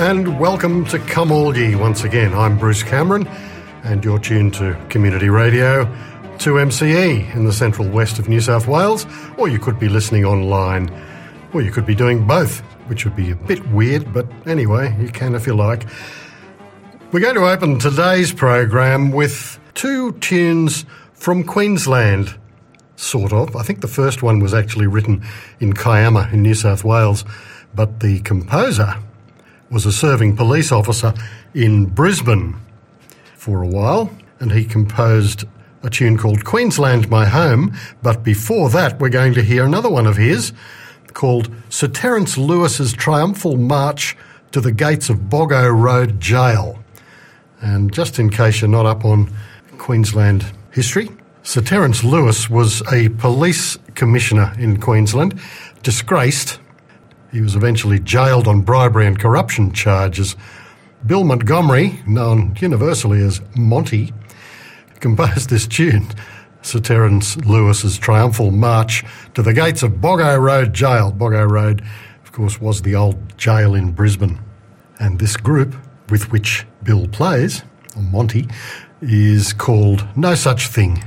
and welcome to Come All Ye once again. I'm Bruce Cameron and you're tuned to Community Radio 2MCE in the central west of New South Wales, or you could be listening online, or you could be doing both, which would be a bit weird, but anyway, you can if you like. We're going to open today's program with two tunes from Queensland, sort of. I think the first one was actually written in Kiama in New South Wales, but the composer was a serving police officer in Brisbane for a while, and he composed a tune called Queensland My Home. But before that, we're going to hear another one of his called Sir Terence Lewis's Triumphal March to the Gates of Boggo Road Jail. And just in case you're not up on Queensland history, Sir Terence Lewis was a police commissioner in Queensland, disgraced. He was eventually jailed on bribery and corruption charges. Bill Montgomery, known universally as Monty, composed this tune, Sir Terence Lewis's Triumphal March to the Gates of Boggo Road Jail. Boggo Road, of course, was the old jail in Brisbane. And this group with which Bill plays, or Monty, is called No Such Thing.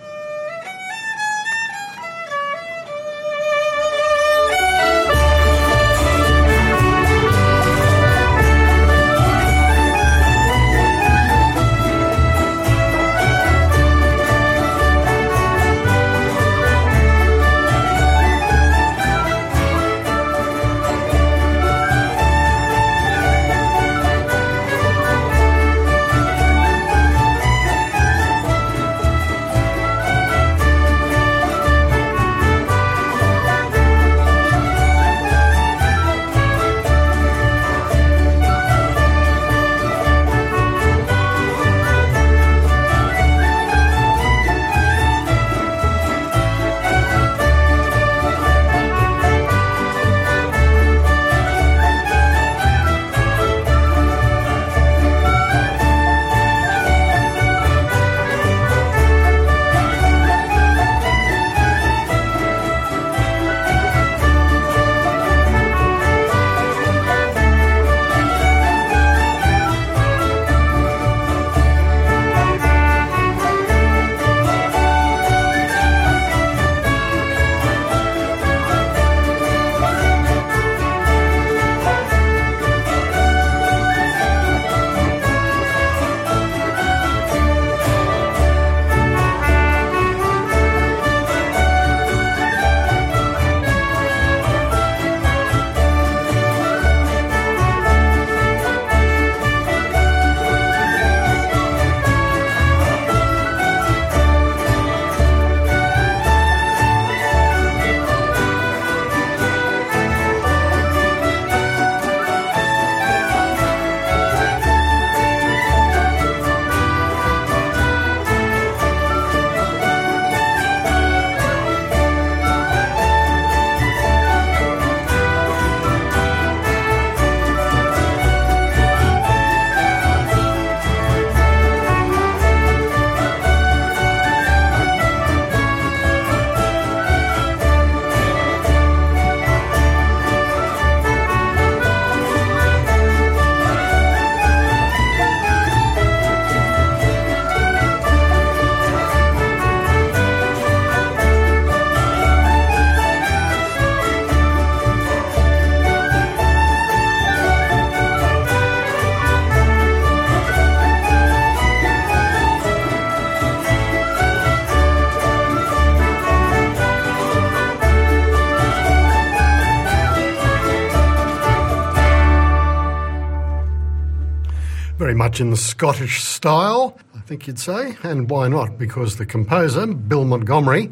Very much in the Scottish style, I think you'd say, and why not? Because the composer, Bill Montgomery,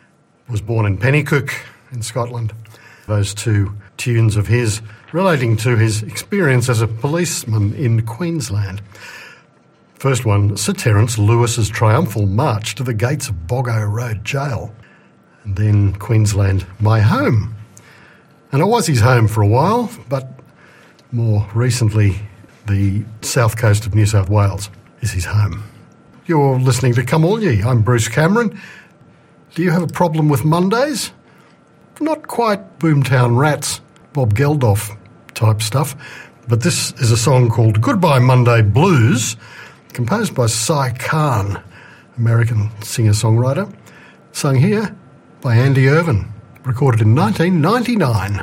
was born in Pennycook in Scotland. Those two tunes of his relating to his experience as a policeman in Queensland. First one, Sir Terence Lewis's Triumphal March to the Gates of Boggo Road Jail. And then Queensland, My Home. And it was his home for a while, but more recently the south coast of New South Wales is his home. You're listening to Come All Ye. I'm Bruce Cameron. Do you have a problem with Mondays? Not quite Boomtown Rats, Bob Geldof type stuff, But this is a song called Goodbye Monday Blues, composed by Cy Kahn, American singer-songwriter, sung here by Andy Irvine, recorded in 1999.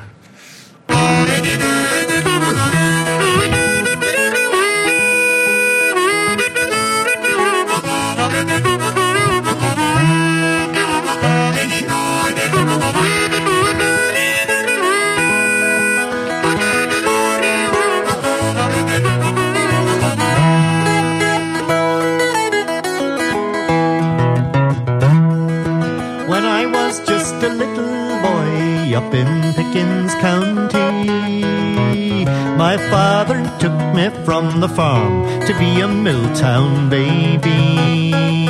Up in Pickens County, my father took me from the farm to be a Milltown baby.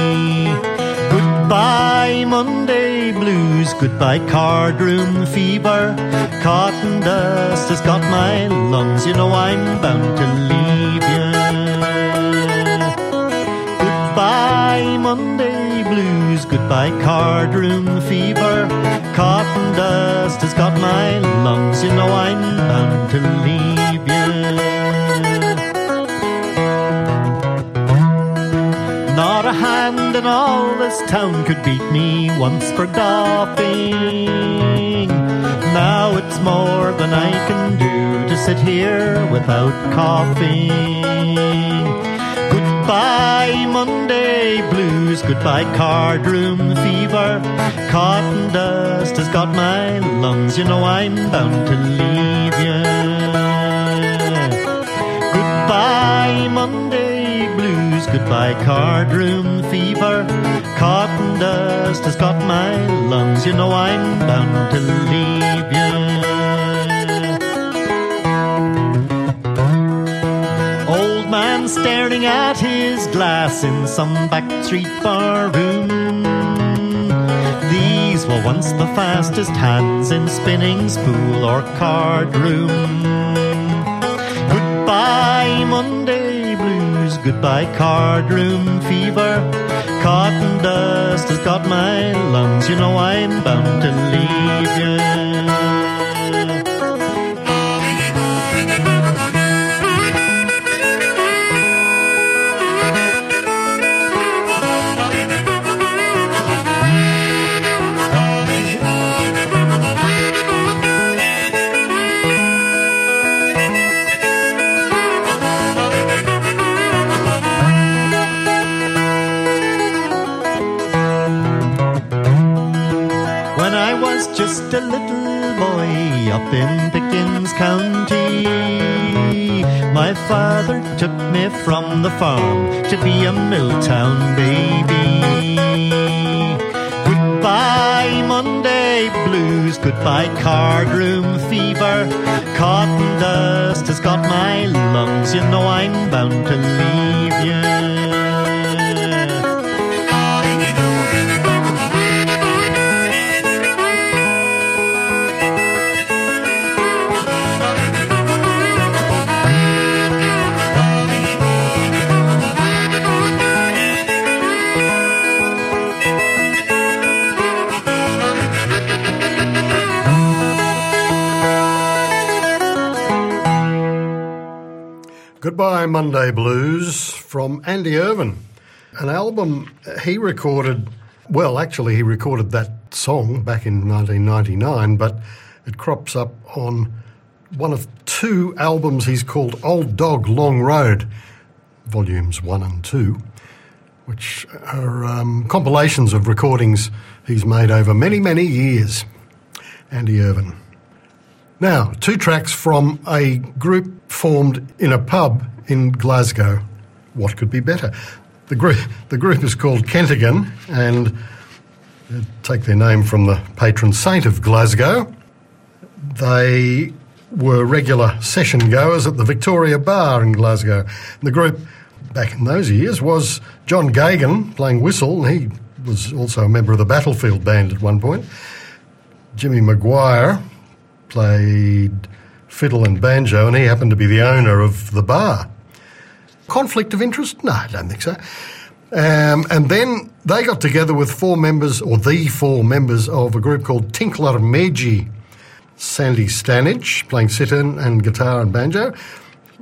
Goodbye Monday blues, goodbye cardroom fever. Cotton dust has got my lungs, you know I'm bound to leave you. Goodbye Monday blues, goodbye cardroom fever. Cotton dust has got my lungs, you know I'm bound to leave you. Not a hand in all this town could beat me once for golfing. Now it's more than I can do to sit here without coughing. Goodbye Monday blues, goodbye cardroom fever. Cotton dust has got my lungs, you know I'm bound to leave you. Goodbye Monday blues, goodbye cardroom fever. Cotton dust has got my lungs, you know I'm bound to leave you. Old man staring at his glass in some backstreet bar room. These were once the fastest hands in spinning spool or card room. Goodbye Monday blues, goodbye card room fever. Cotton dust has got my lungs, you know I'm bound to leave you. Just a little boy up in Pickens County, my father took me from the farm to be a Milltown baby. Goodbye Monday blues, goodbye cardroom fever. Cotton dust has got my lungs, you know I'm bound to leave you. Goodbye Monday Blues from Andy Irvine, an album he recorded, well, actually he recorded that song back in 1999, but it crops up on one of two albums he's called Old Dog Long Road, volumes 1 and 2, which are compilations of recordings he's made over many, many years. Andy Irvine. Now, two tracks from a group formed in a pub in Glasgow. What could be better? The group is called Kentigan, and they take their name from the patron saint of Glasgow. They were regular session goers at the Victoria Bar in Glasgow. And the group back in those years was John Gagan playing whistle. He was also a member of the Battlefield Band at one point. Jimmy Maguire played fiddle and banjo, and he happened to be the owner of the bar. Conflict of interest? No, I don't think so. And then they got together with the four members of a group called Tinkler Meiji. Sandy Stanage playing sitar and guitar and banjo.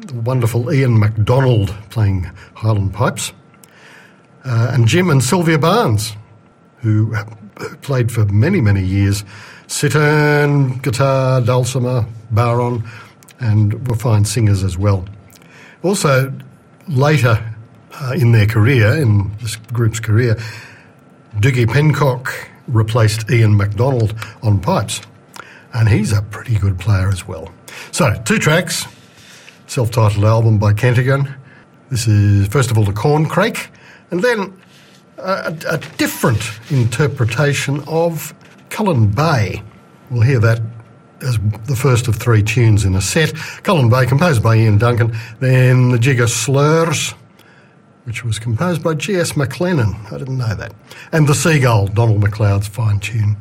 the wonderful Ian MacDonald playing Highland pipes, and Jim and Sylvia Barnes, who played for many, many years cittern, guitar, dulcimer, baron, and were fine singers as well. Also, later in their career, in this group's career, Dougie Pencock replaced Ian MacDonald on pipes, and he's a pretty good player as well. So, 2 tracks, self-titled album by Kentigern. This is, first of all, the Corncrake, and then a different interpretation of Cullen Bay. We'll hear that as the first of 3 tunes in a set. Cullen Bay, composed by Ian Duncan. Then the Jigger Slurs, which was composed by G.S. McLennan. I didn't know that. And The Seagull, Donald McLeod's fine tune.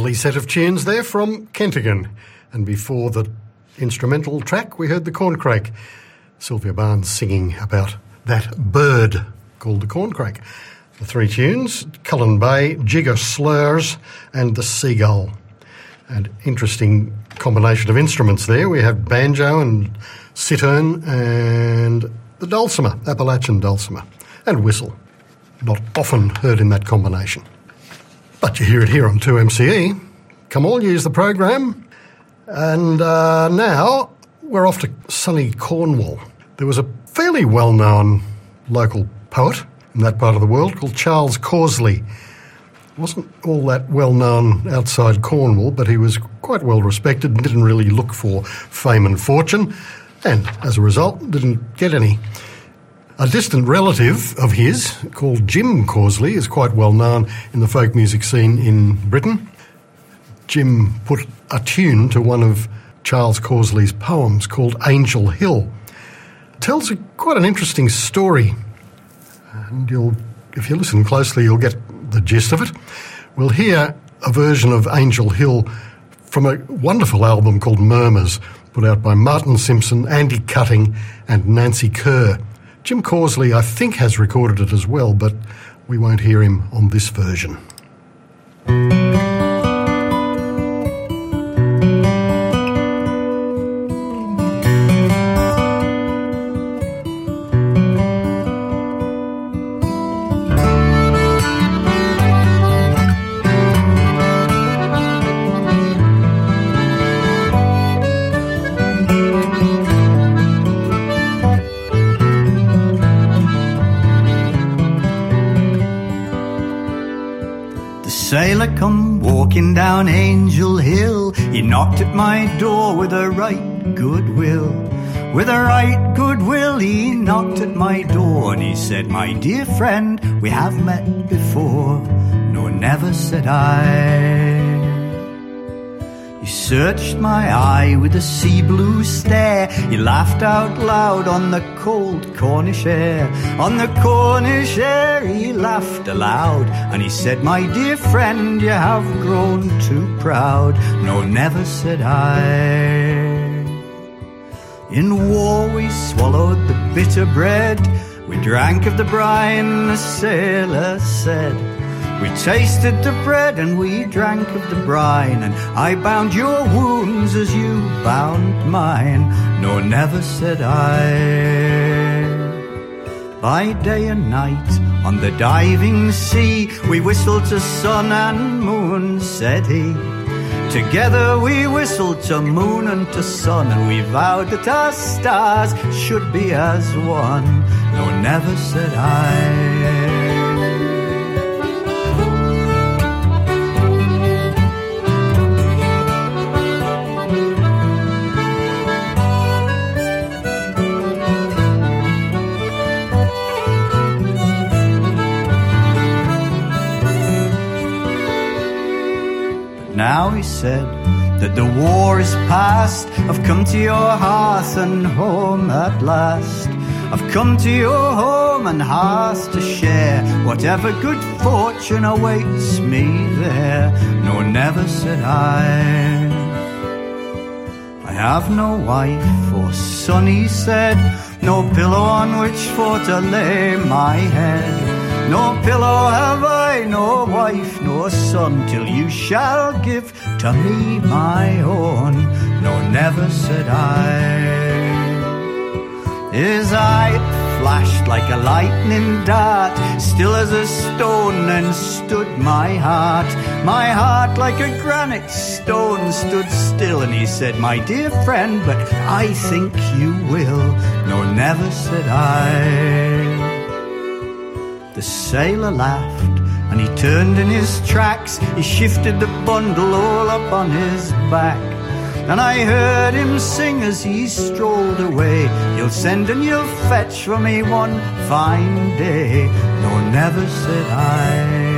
Lovely set of tunes there from Kentigern. And before the instrumental track, we heard the Corncrake. Sylvia Barnes singing about that bird called the Corncrake. The three tunes, Cullen Bay, Jigger Slurs and the Seagull. An interesting combination of instruments there. We have banjo and cittern and the dulcimer, Appalachian dulcimer, and whistle. Not often heard in that combination. But you hear it here on 2MCE. Come all, use the program. And now we're off to sunny Cornwall. There was a fairly well-known local poet in that part of the world called Charles Causley. Wasn't all that well-known outside Cornwall, but he was quite well-respected and didn't really look for fame and fortune, and as a result, didn't get any. A distant relative of his, called Jim Causley, is quite well known in the folk music scene in Britain. Jim put a tune to one of Charles Causley's poems called Angel Hill. It tells quite an interesting story, and if you listen closely, you'll get the gist of it. We'll hear a version of Angel Hill from a wonderful album called Murmurs, put out by Martin Simpson, Andy Cutting and Nancy Kerr. Jim Causley, I think, has recorded it as well, but we won't hear him on this version. Sailor come walking down Angel Hill. He knocked at my door with a right good will. With a right good will he knocked at my door, and he said, "My dear friend, we have met before." "No, never," said I. He searched my eye with a sea blue stare. He laughed out loud on the cold Cornish air. On the Cornish air he laughed aloud, and he said, "My dear friend, you have grown too proud." "No, never," said I. In war we swallowed the bitter bread. We drank of the brine, the sailor said. We tasted the bread and we drank of the brine, and I bound your wounds as you bound mine. "No, never," said I. By day and night on the diving sea we whistled to sun and moon, said he. Together we whistled to moon and to sun, and we vowed that our stars should be as one. "No, never," said I. Now he said that the war is past. I've come to your hearth and home at last. I've come to your home and hearth to share whatever good fortune awaits me there. "No, never," said I. I have no wife or son, he said, no pillow on which for to lay my head. No pillow have I, no wife, no son, till you shall give to me my own. "No, never," said I. His eye flashed like a lightning dart, still as a stone then stood my heart. My heart like a granite stone stood still, and he said, "My dear friend, but I think you will." "No, never," said I. The sailor laughed and he turned in his tracks. He shifted the bundle all up on his back, and I heard him sing as he strolled away. "You'll send and you'll fetch for me one fine day." "No, never," said I.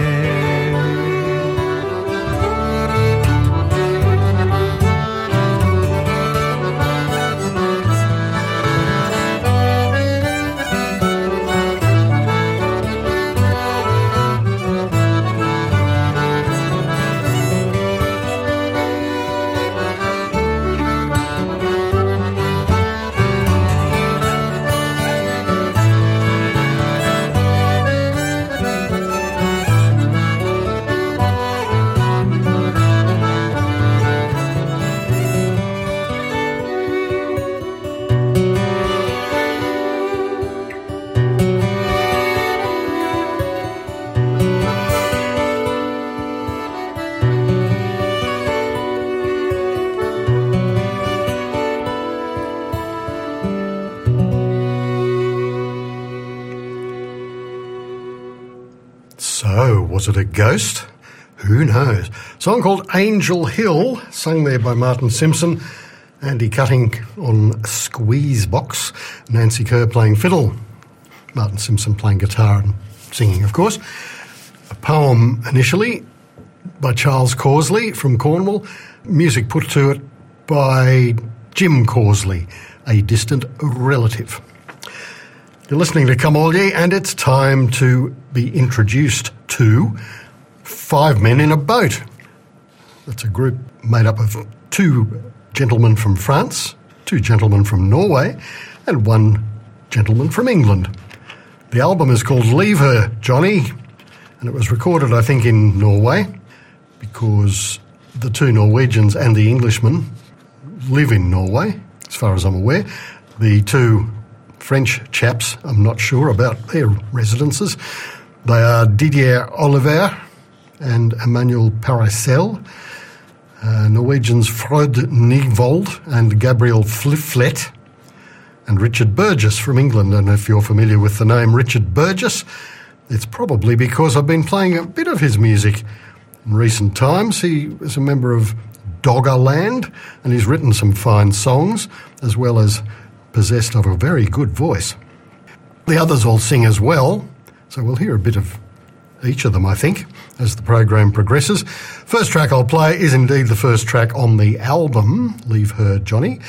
was it a ghost? Who knows? Song called Angel Hill, sung there by Martin Simpson, Andy Cutting on squeeze box, Nancy Kerr playing fiddle, Martin Simpson playing guitar and singing, of course. A poem initially by Charles Causley from Cornwall, music put to it by Jim Causley, a distant relative. You're listening to Come All Ye, and it's time to be introduced to Five Men in a Boat. That's a group made up of two gentlemen from France, two gentlemen from Norway, and one gentleman from England. The album is called Leave Her, Johnny, and it was recorded, I think, in Norway, because the two Norwegians and the Englishman live in Norway, as far as I'm aware. The two French chaps, I'm not sure about their residences. They are Didier Oliver and Emmanuel Paracel, Norwegians Frode Nyvold and Gabriel Fliflet, and Richard Burgess from England. And if you're familiar with the name Richard Burgess, it's probably because I've been playing a bit of his music in recent times. He was a member of Doggerland, and he's written some fine songs, as well as possessed of a very good voice. The others all sing as well, so we'll hear a bit of each of them, I think, as the program progresses. First track I'll play is indeed the first track on the album, Leave Her, Johnny.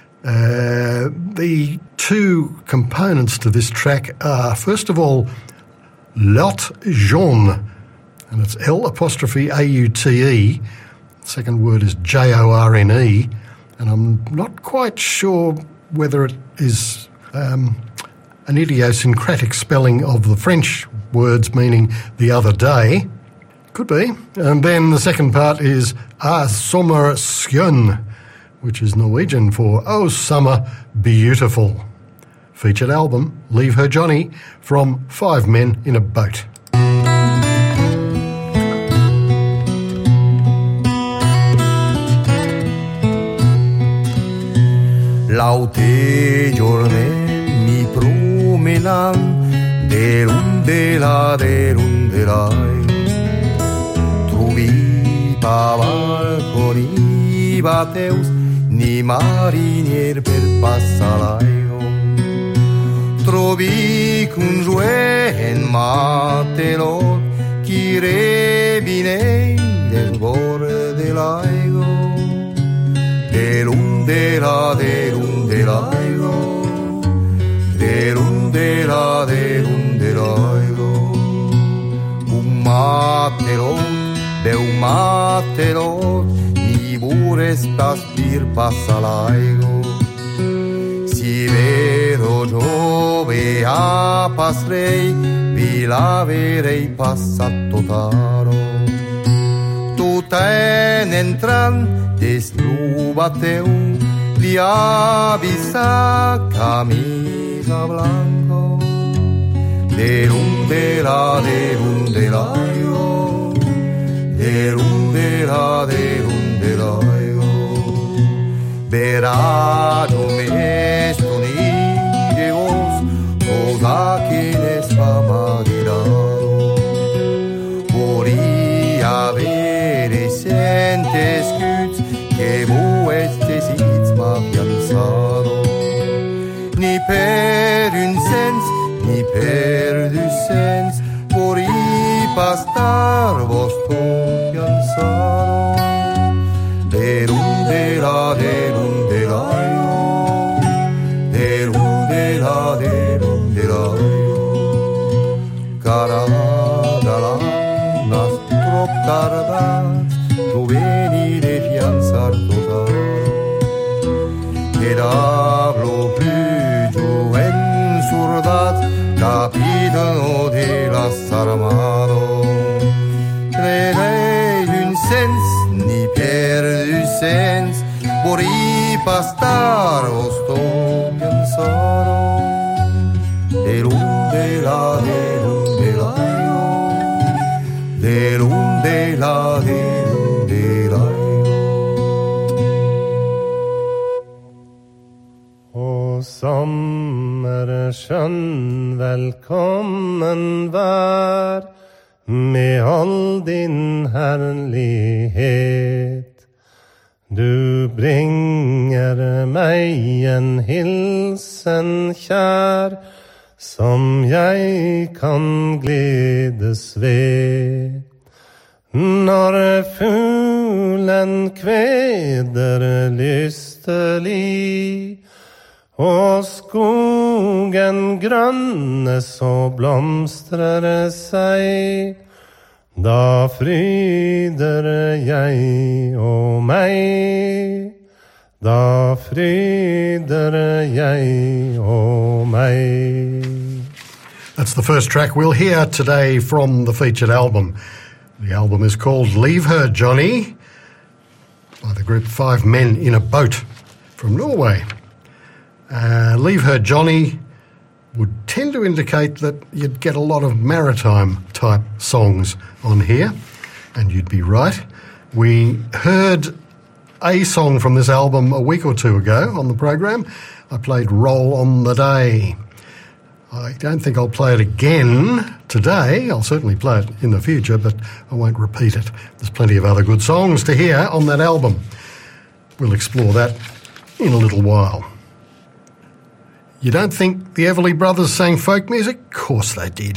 The two components to this track are, first of all, Lot Jaune, and it's L'-A-U-T-E. The second word is J-O-R-N-E, and I'm not quite sure whether it is an idiosyncratic spelling of the French words meaning the other day. Could be. And then the second part is A Sommer Skjønn, which is Norwegian for Oh Summer Beautiful. Featured album, Leave Her Johnny, from Five Men in a Boat. Laute giorni mi promenan derundelai Truvi pavalconi bateus ni marinier per passalaio Trovi conjouen matelot qui rebinei del borde l'aigo derundelaigo Un matelot ni bures paspir passalaigo Si vero giove a pasrei vi laverei passato taro Tu ten entran deslubateu li avisa camisa blanco derundelaigo Verado mesto ni de vos cosa que les va madirado Vori avere sentes cuts que vous estesiz ma fianzado Ni per un sens ni per du sens Vori pastar vostro fianzado Caradala nastro tardat Gioveni de fianzar total Diablo plus joven surdat Capitano de las armado Crerei d'un sens ni per du sens Vori pastar vostro fianzado O sommerskjønn, velkommen vær, med all din härlighet. Du bringer mig en hilsen kär, som jeg kan gledes ved. Når fuglen kveder lystelig, og skogen grønnes og blomstrer seg, da fryder jeg og meg. Da fryder jeg og meg. That's the first track we'll hear today from the featured album. The album is called Leave Her, Johnny, by the group Five Men in a Boat from Norway. Leave Her, Johnny would tend to indicate that you'd get a lot of maritime-type songs on here, and you'd be right. We heard a song from this album a week or two ago on the program. I played Roll on the Day. I don't think I'll play it again today. I'll certainly play it in the future, but I won't repeat it. There's plenty of other good songs to hear on that album. We'll explore that in a little while. You don't think the Everly Brothers sang folk music? Of course they did.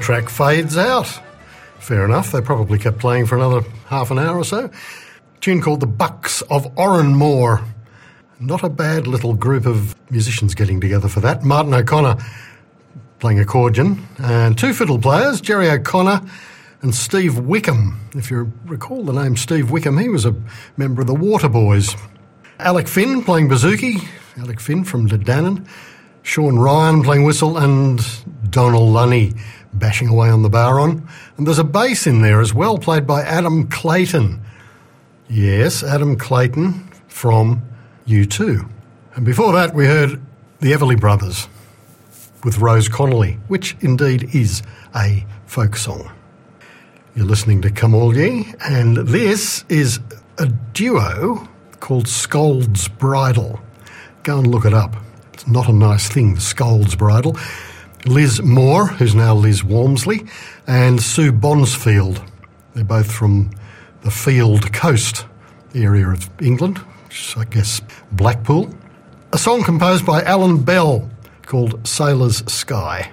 track fades out. Fair enough, they probably kept playing for another half an hour or so. A tune called The Bucks of Oranmore. Not a bad little group of musicians getting together for that. Martin O'Connor playing accordion, and two fiddle players, Jerry O'Connor and Steve Wickham. If you recall the name Steve Wickham, he was a member of the Waterboys. Alec Finn playing bouzouki, Alec Finn from Ledanon. Sean Ryan playing whistle, and Donald Lunny bashing away on the baron. And there's a bass in there as well, played by Adam Clayton. Yes, Adam Clayton from U2. And before that, we heard the Everly Brothers with Rose Connolly, which indeed is a folk song. You're listening to Come All Ye, and this is a duo called Scold's Bridle. Go and look it up. It's not a nice thing, Scold's Bridle. Liz Moore, who's now Liz Walmsley, and Sue Bonsfield. They're both from the Field Coast area of England, which is, I guess, Blackpool. A song composed by Alan Bell called Sailor's Sky.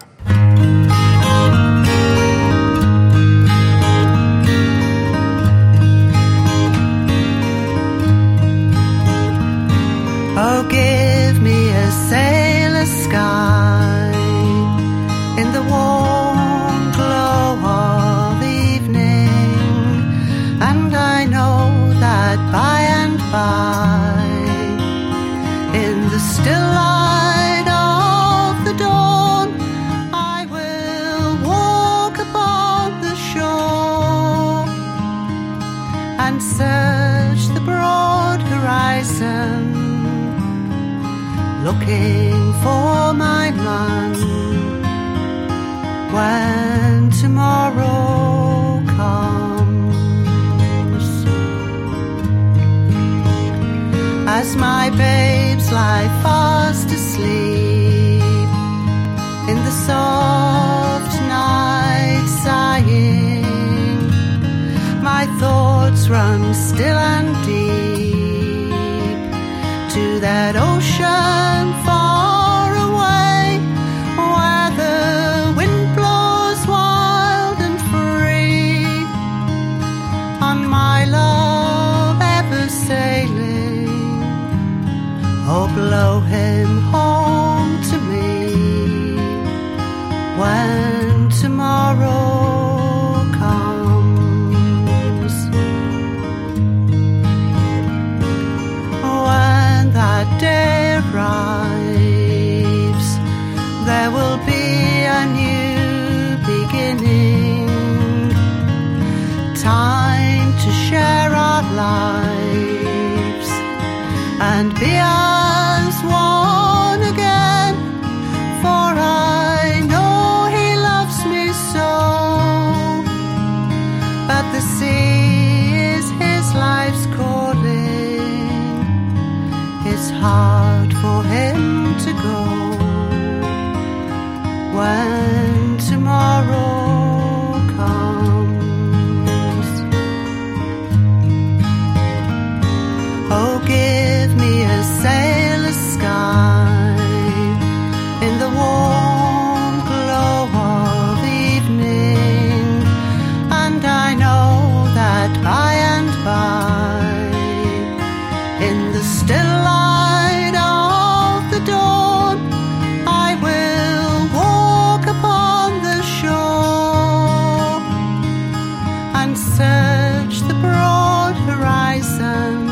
Oh, give me a sailor's sky in the warm glow of evening, and I know that by and by, in the still light of the dawn, I will walk upon the shore and search the broad horizon, looking for my man when tomorrow comes. As my babes lie fast asleep in the soft night sighing, my thoughts run still and deep to that ocean far away, where the wind blows wild and free, on my love ever sailing. Oh, blow him home to me when tomorrow comes. When that day arrives, there will be a new beginning, time to share our lives and be as one again, for I know he loves me so, but the sea is his life's calling. It's hard for him to go when tomorrow comes. Oh, give me a sailor's sky in the warm glow of evening, and I know that by and by, in the still light of the dawn, I will walk upon the shore and search the broad horizon,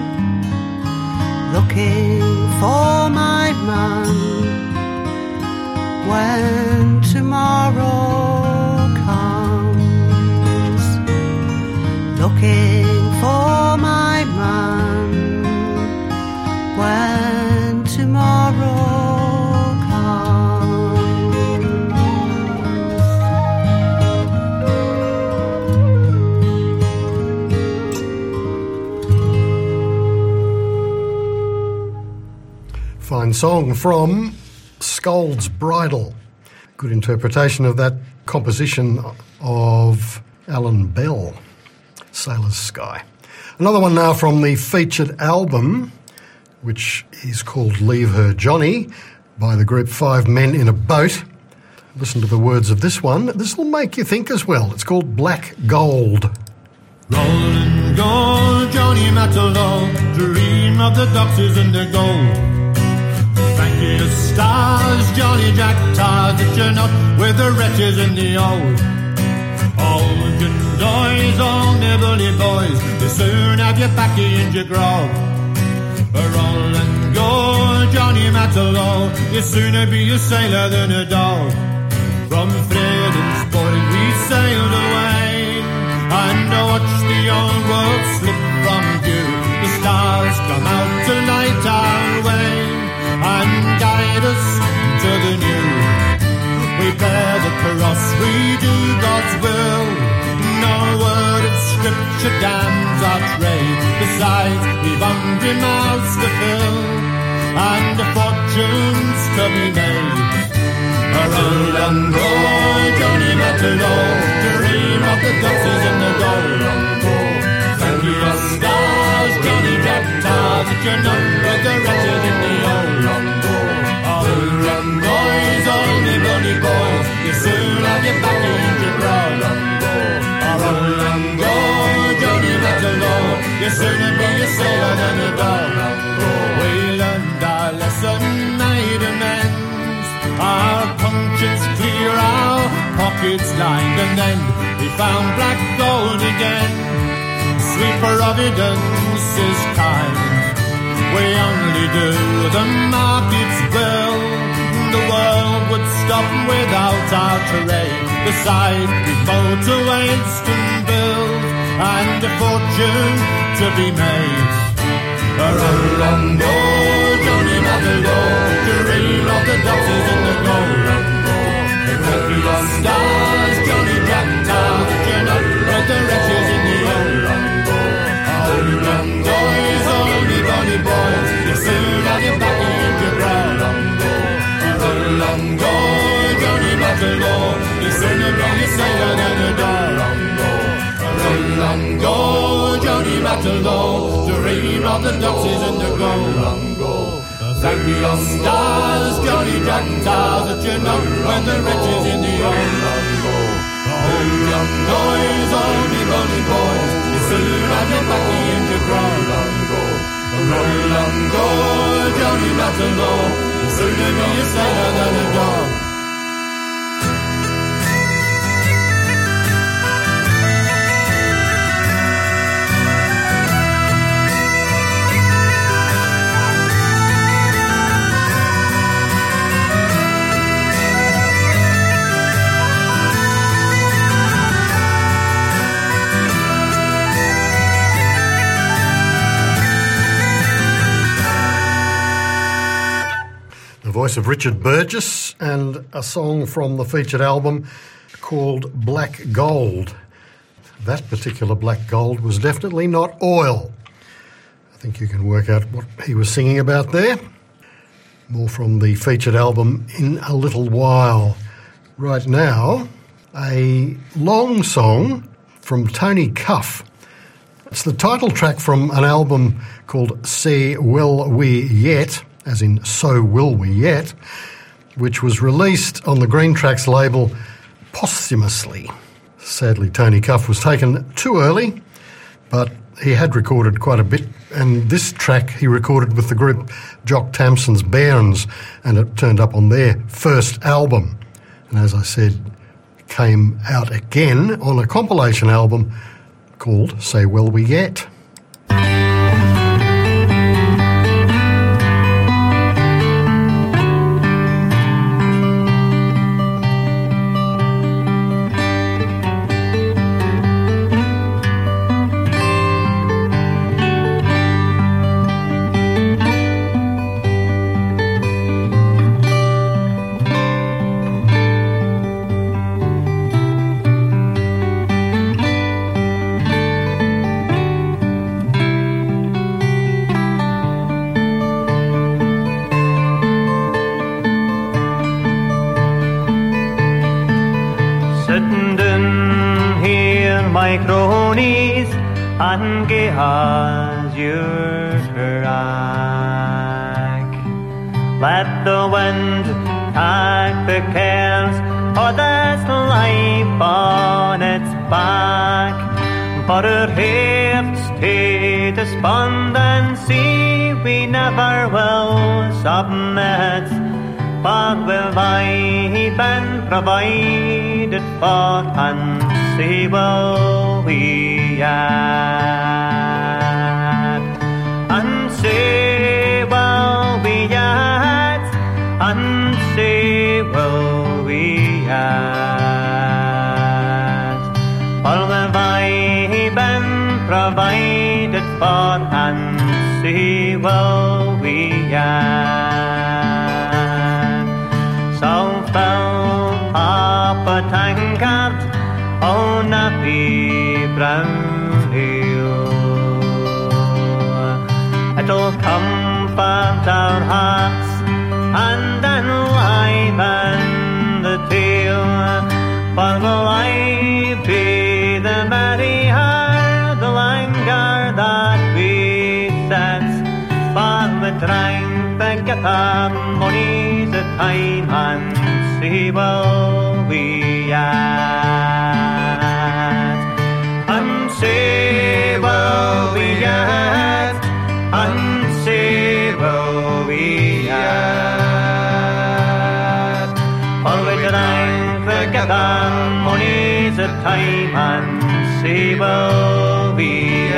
looking for my man when tomorrow comes, looking for my man when tomorrow comes. Fine song from Scold's Bridle. Good interpretation of that composition of Alan Bell, Sailor's Sky. Another one now from the featured album, which is called Leave Her Johnny, by the group Five Men in a Boat. Listen to the words of this one. This will make you think as well. It's called Black Gold. Rolling gold, Johnny Matterlow, dream of the doctors and the gold. Thank you, stars, Johnny Jack Tars, that you're not with the wretches in the old. Old boys, old nibbly boys, you soon have your baccy and your grog. Rolling gold, Johnny Matterlow, you sooner be a sailor than a dog. From Fredensborg we sailed away, and watched the old world slip from view. The stars come out to light our way, and guide us to the new. We bear the cross, we do God's will. No word of scripture damns our trade. Besides, we've hungry mouths to fill, and the fortunes to be made. Roll and go, Johnny Matterlow, dream of the doctors and the gold. Thank you, your stars, Johnny Jack Tars, that you're not with the wretches in the old. Old and boys, old nibbly boys, you soon have your baccy and your grog. Roll and go, Johnny Matterlow, you sooner be a sailor than a dog. We learned our lesson, made amends. Our conscience clear, our pockets lined, and then we found black gold again. Sweet providence is kind, we only do the market's bill. The world would stop without our trade. Besides, we motor waste and build, and a fortune to be made. Roll and go, Johnny Matterlow, dream of the doctors and the gold. Thank you, your stars, Johnny Jack Tars, that you're not with the wretches in the old. Old and boys, oldie bonny boys, you soon have your baccy and your grog. Roll and go, Johnny Matterlow, you sooner be a sailor than a dog. Roll and go, Johnny Matterlow, dream of the doctors and the gold. Thank you, your stars, Johnny Jack Tars, that you're not when the wretches in the old. Old young boys, oldie bonny boys, you soon have your baccy and your grog. Roll and go, Johnny Matterlow, you sooner be a sailor than a dog. Voice of Richard Burgess, and a song from the featured album called Black Gold. That particular black gold was definitely not oil. I think you can work out what he was singing about there. More from the featured album in a little while. Right now, a long song from Tony Cuff. It's the title track from an album called Say Will We Yet, as in So Will We Yet, which was released on the Green Tracks label posthumously. Sadly, Tony Cuff was taken too early, but he had recorded quite a bit, and this track he recorded with the group Jock Tamson's Bairns, and it turned up on their first album. And as I said, came out again on a compilation album called Say Will We Yet. Angehas Let the wind take the cares for there's life on its back. For our hearts to despondency we never will submit, but will I been provided for, and see will we yet, and see will we yet, and see will we yet. For will I been provided for, and see will we yet. So fill up a tankard, oh nappy brown ale. It'll comfort our hearts and enliven the tale. For will I be the merrier the longer that we set, for we drank the get our money's a time, and see will we yet, and see will we yet, and see will we yet. For we drank the get our money's a time, and see will we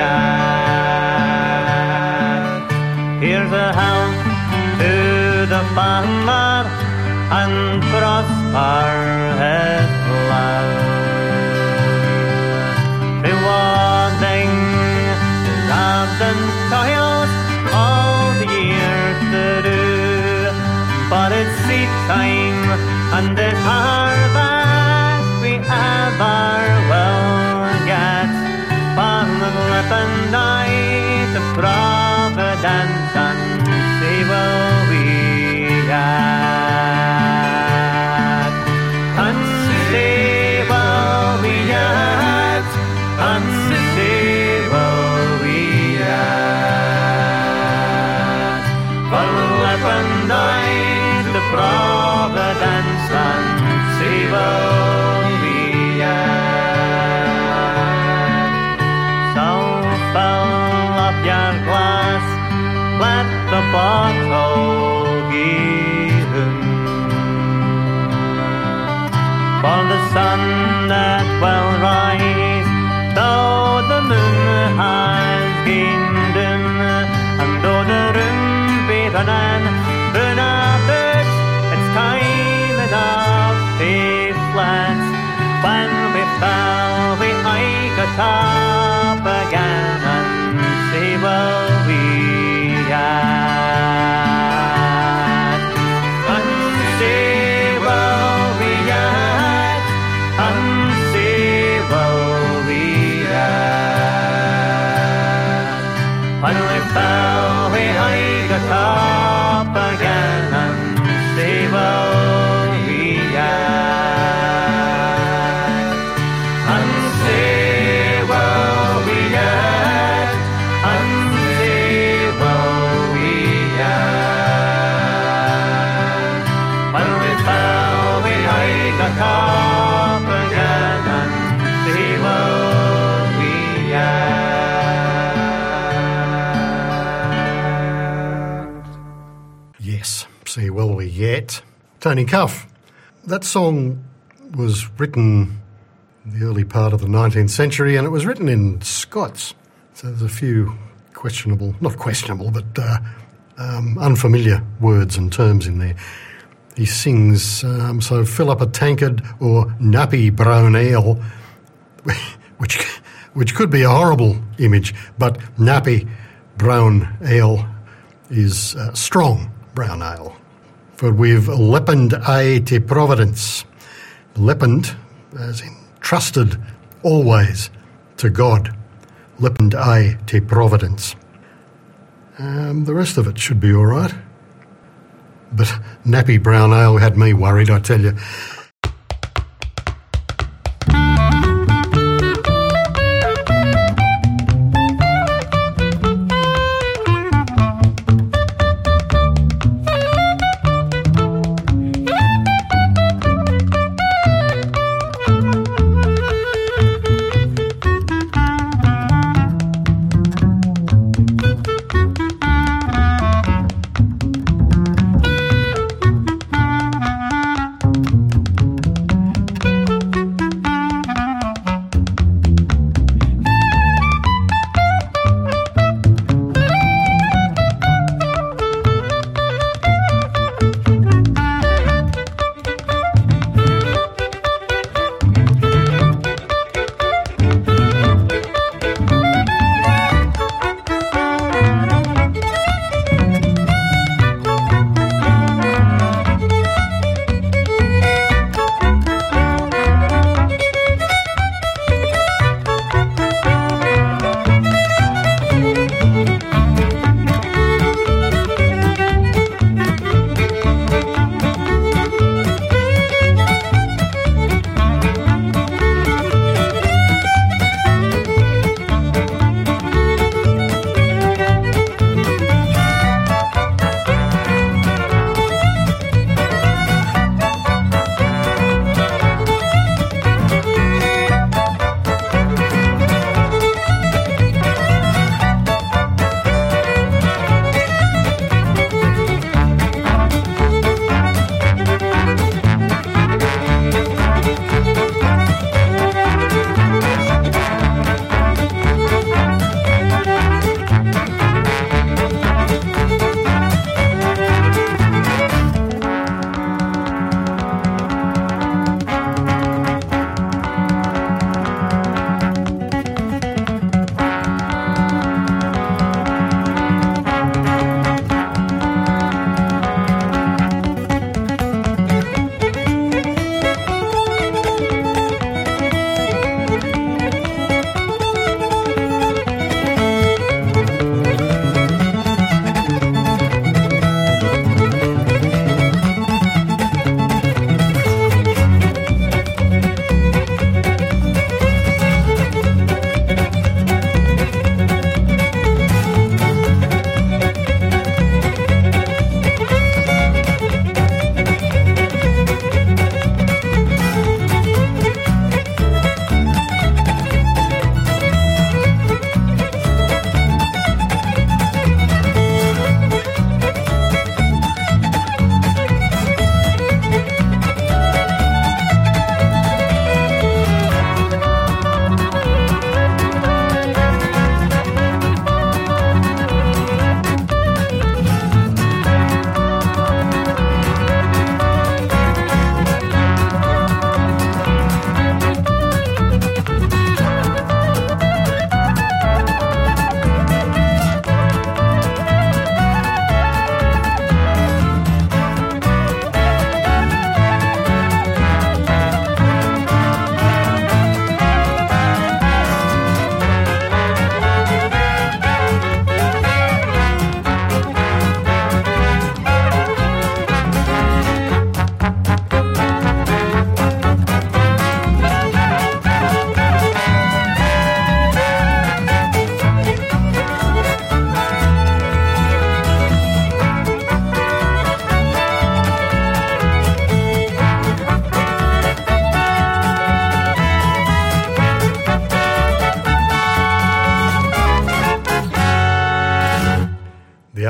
yet. Here's a health to the farmer, and prosper his life, rewarding his ardent toils all the year through. But it's seed time and it's harvest we ever will get, for the lip and eye to providence, and see will we yet, and see will we yet, and see will we yet. For the lip and eye to providence, and see will we yet. So fill up your glass, let the bottle give him. For the sun that will rise, though the moon has been dim, and though the room be running about, it's time enough to flat. When we fell, we got up again, and see will we yet, and see will we yet, and see will we yet. When we fell, we got up again, and see will we yet, and see will we yet, and see will we yet. When we fell, we got up again, and see will we yet. Yes, see will we yet. Tony Cuff. That song was written in the early part of the 19th century, and it was written in Scots. So there's a few questionable, not questionable, but unfamiliar words and terms in there. He sings, so fill up a tankard or nappy brown ale, which could be a horrible image, but nappy brown ale is strong brown ale. For we've leppend aye to providence. Leppend, as in trusted always to God. Leppend aye to providence. The rest of it should be all right. But nappy brown ale had me worried, I tell you.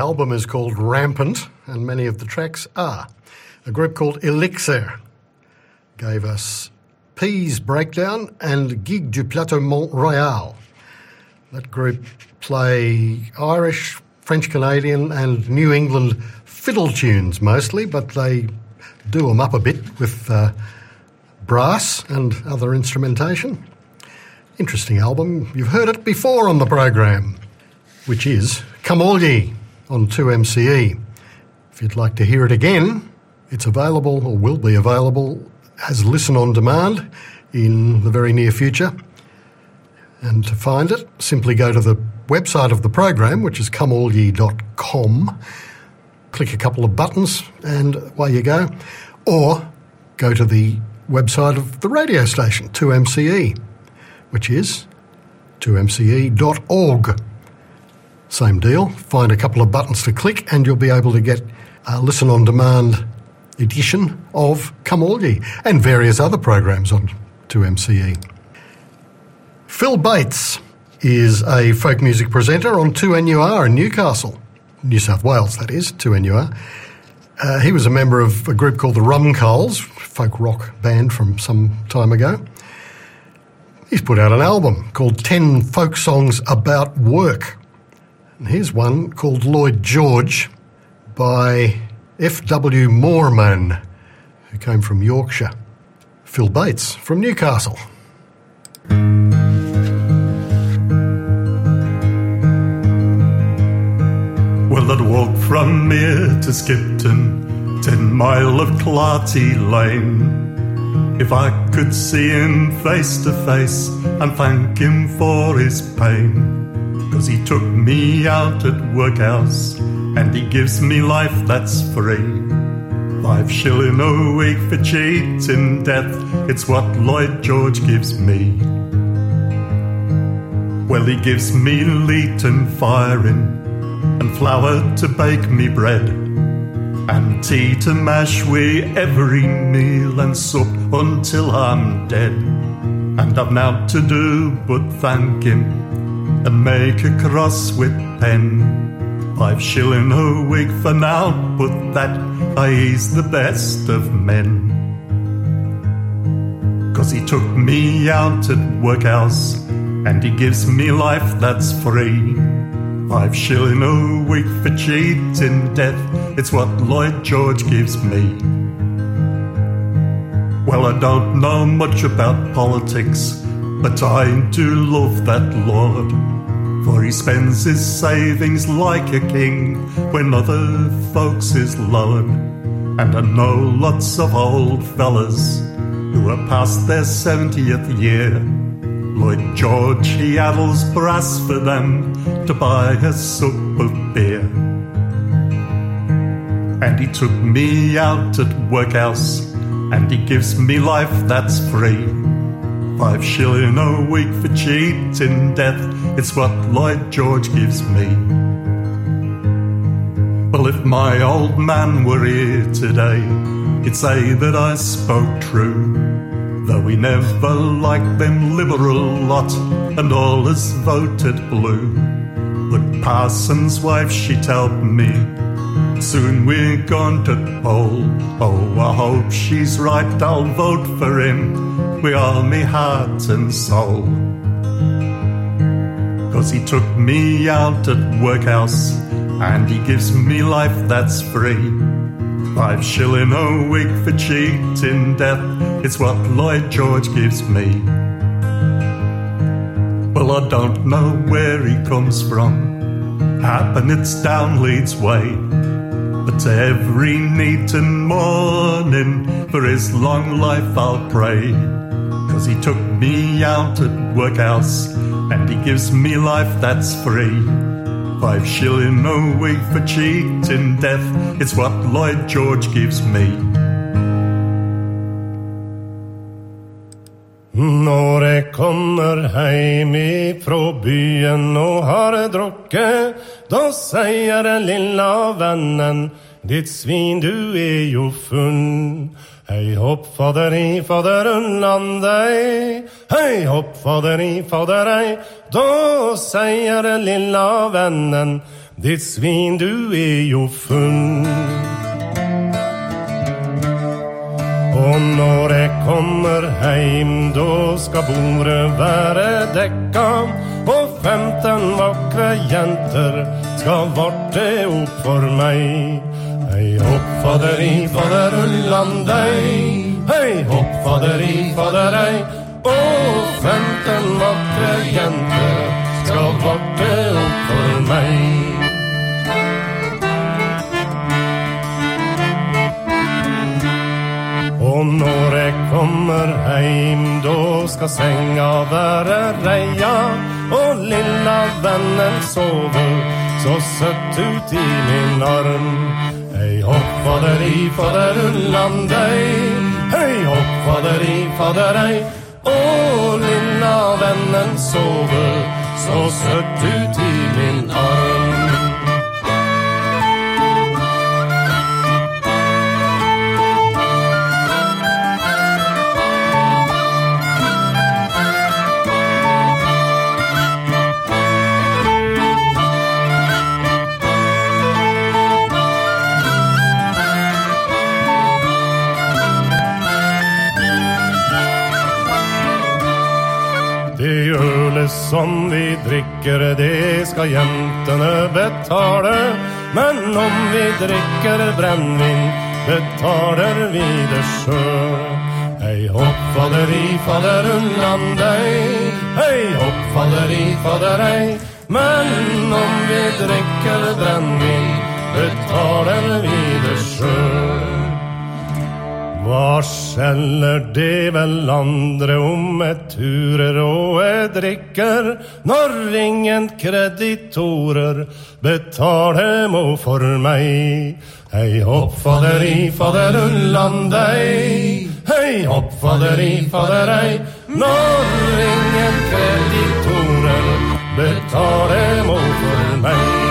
album is called Rampant, and many of the tracks are. A group called Elixir gave us Peas Breakdown and Gig du Plateau Mont Royal. That group play Irish, French-Canadian and New England fiddle tunes mostly, but they do them up a bit with brass and other instrumentation. Interesting album. You've heard it before on the program, which is Come All Ye on 2MCE. If you'd like to hear it again, it's available or will be available as Listen on Demand in the very near future. And to find it, simply go to the website of the program, which is comeallye.com. Click a couple of buttons and away you go. Or go to the website of the radio station, 2MCE, which is 2mce.org. Same deal. Find a couple of buttons to click and you'll be able to get a Listen on Demand edition of Come All Ye and various other programs on 2MCE. Phil Bates is a folk music presenter on 2NUR in Newcastle, New South Wales, that is, 2NUR. He was a member of a group called the Rumculls, folk rock band from some time ago. He's put out an album called 10 Folk Songs About Work. And here's one called Lloyd George by F.W. Moorman, who came from Yorkshire. Phil Bates from Newcastle. Well, I'd walk from here to Skipton, 10 mile of Clarty Lane. If I could see him face to face and thank him for his pain. 'Cause he took me out at workhouse and he gives me life that's free. 5 shilling a week for cheating death, it's what Lloyd George gives me. Well, he gives me Leeton firing and flour to bake me bread, and tea to mash with every meal and sup until I'm dead. And I've now to do but thank him and make a cross with pen. 5 shilling a week for now, but that he's the best of men. 'Cause he took me out at workhouse and he gives me life that's free. 5 shilling a week for cheating death, it's what Lloyd George gives me. Well, I don't know much about politics, but I do love that Lord. For he spends his savings like a king when other folks is lord. And I know lots of old fellas who are past their 70th year. Lloyd George, he addles brass for them to buy a sup of beer. And he took me out at workhouse and he gives me life that's free. 5 shilling a week for cheating death, it's what Lloyd George gives me. Well, if my old man were here today, he'd say that I spoke true. Though he never liked them Liberal lot and all us voted blue. But Parson's wife, she told me, soon we're going to poll. Oh, I hope she's right, I'll vote for him with all me heart and soul. 'Cause he took me out at workhouse and he gives me life that's free. 5 shilling a week for cheating death, it's what Lloyd George gives me. Well, I don't know where he comes from, happen it's down Leeds way. But to every Neaton morning for his long life I'll pray. 'Cause he took me out at workhouse and he gives me life that's free. 5 shilling a week for cheating death, it's what Lloyd George gives me. Når jeg kommer heim ifra byen og har drukket, da sier den lilla vennen, ditt svin du jo funn. Hei hopp fader I faderunland deg, hei hopp fader I fader ei, da sier den lilla vennen, ditt svin du är ju full. Och när jag kommer hem då ska bordet vara däcka och 15 vackra jenter ska vart det upp för mig. Hej hopp fader ullan dig, hej hopp fader ej, och 15 vackra jenter ska vart det upp för mig. Och när jag kommer hem då ska sänga vara reja och lilla vännen sover så sött ut i min arm. Hej hopp fader ullan dig, hej hopp fader ej, och lilla vännen sover så sött ut i min arm. Som vi dricker det ska jämtarna betala, men om vi dricker brännvin betalar vi det själv. Hej hopp fader ullan dig, hej hopp fader ej, men om vi dricker brännvin betalar vi det själv. Var skäller det väl andra om ett turer och ett dricker, när ingen kreditorer betalar må för mig. Hej hopp fader ullan dig, hej hopp fader ej, när ingen kreditorer betalar må för mig.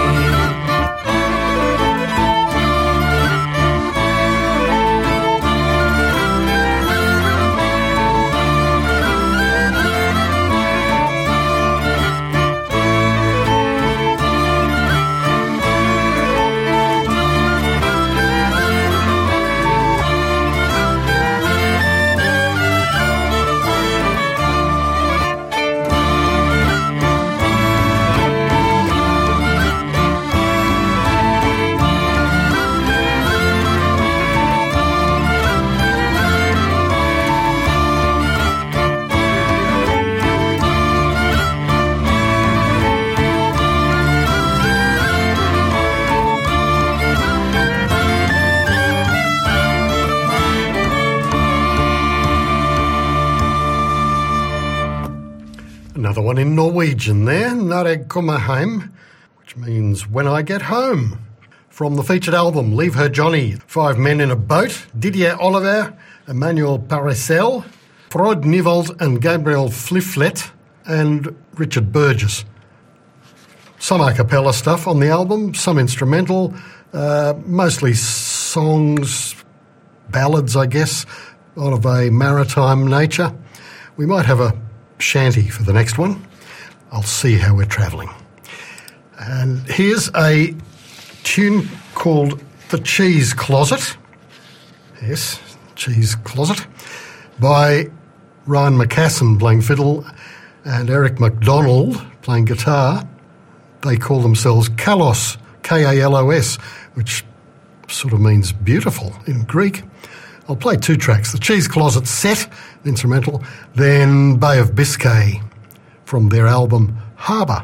Another one in Norwegian there, Når jeg kommer heim, which means when I get home. From the featured album, Leave Her Johnny, 5 Men in a Boat, Didier Oliver, Emmanuel Paracel, Frode Nivald and Gabriel Fliflet, and Richard Burgess. Some a cappella stuff on the album, some instrumental, mostly songs, ballads, I guess, of a maritime nature. We might have a shanty for the next one. I'll see how we're travelling. And here's a tune called The Cheese Closet. Yes, Cheese Closet, by Ryan McCassin playing fiddle and Eric MacDonald playing guitar. They call themselves Kalos, K-A-L-O-S, which sort of means beautiful in Greek. I'll play 2 tracks, The Cheese Closet Set, instrumental, then Bay of Biscay from their album Harbour.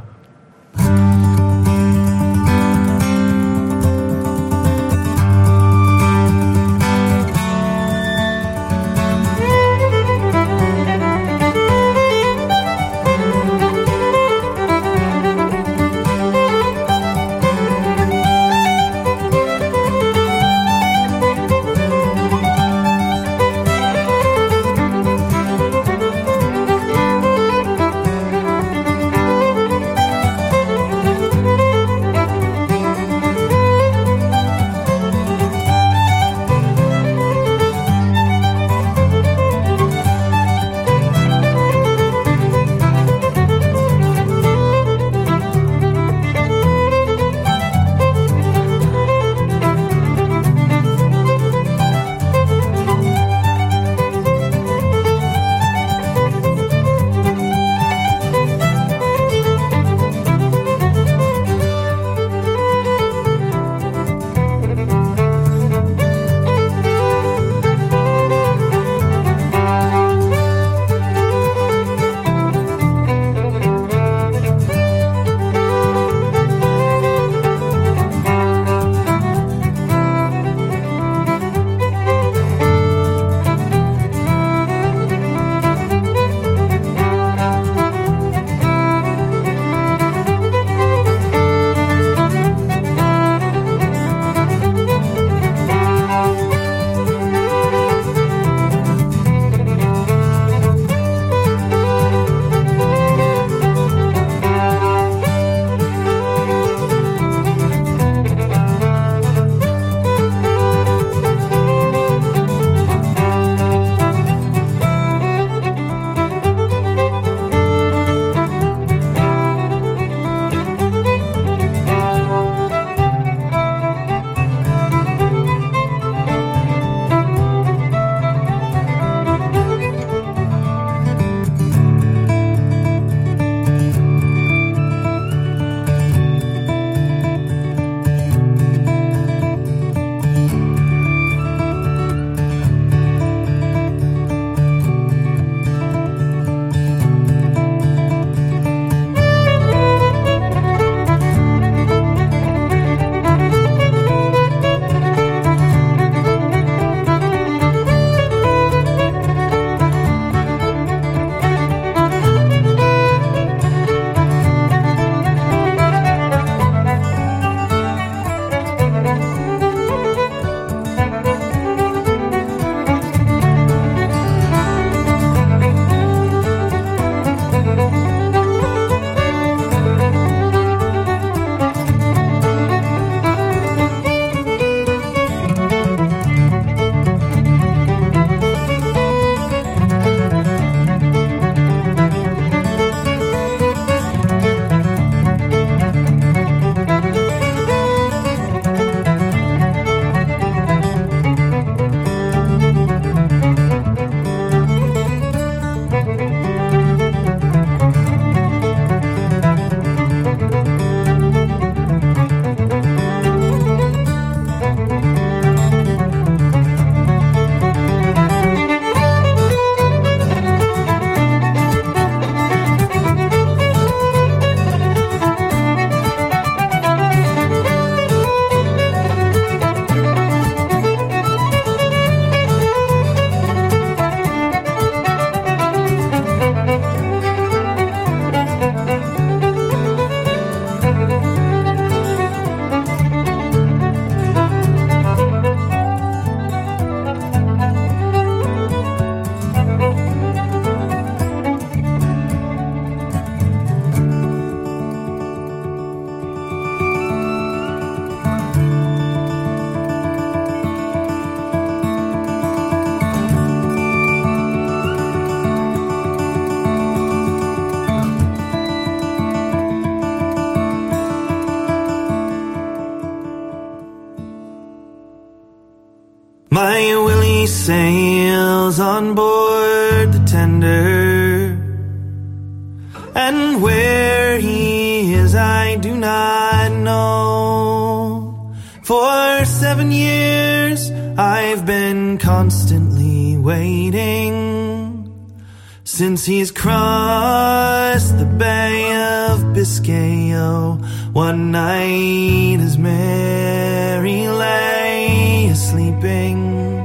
sails on board the tender, and where he is I do not know. For 7 years I've been constantly waiting, since he's crossed the Bay of Biscay. Oh, one night as Mary lay sleeping,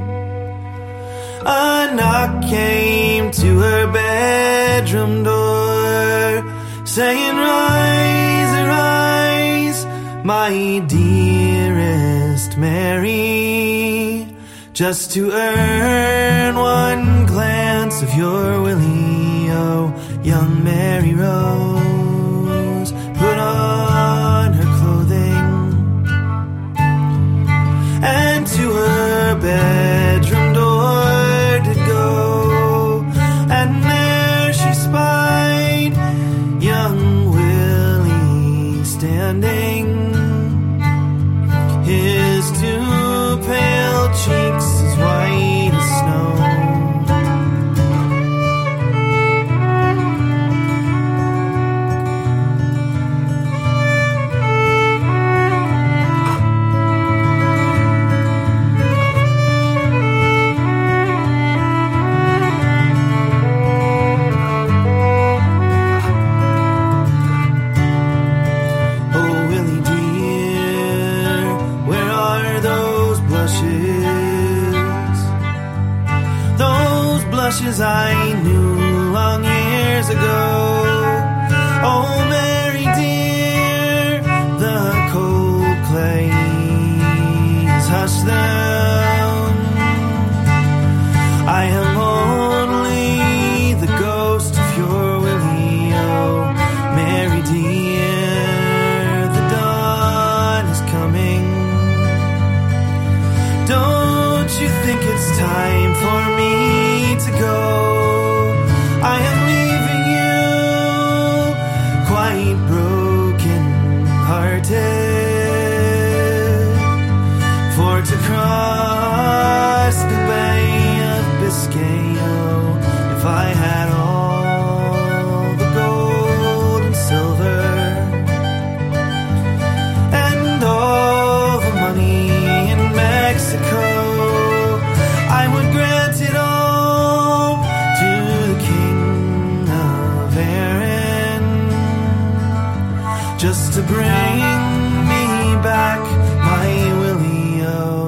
a knock came to her bedroom door, saying, "Rise, arise, my dearest Mary, just to earn one glance of your Willie, oh, young Mary Rose put on her clothing, and to her bedroom door did go, and there she spied young Willie standing, his two pale cheeks as white as snow. I knew long years ago. Oh, Mary dear, the cold clays hush them. I am only the ghost of your Willie, oh, Mary dear, the dawn is coming. Don't you think it's time for me to go? I am leaving you quite broken hearted, for to cross the Bay of Biscay, oh, if I had all the gold and silver and all the money in Mexico, I would grant it all to the King of Erin, just to bring me back my Willie-O.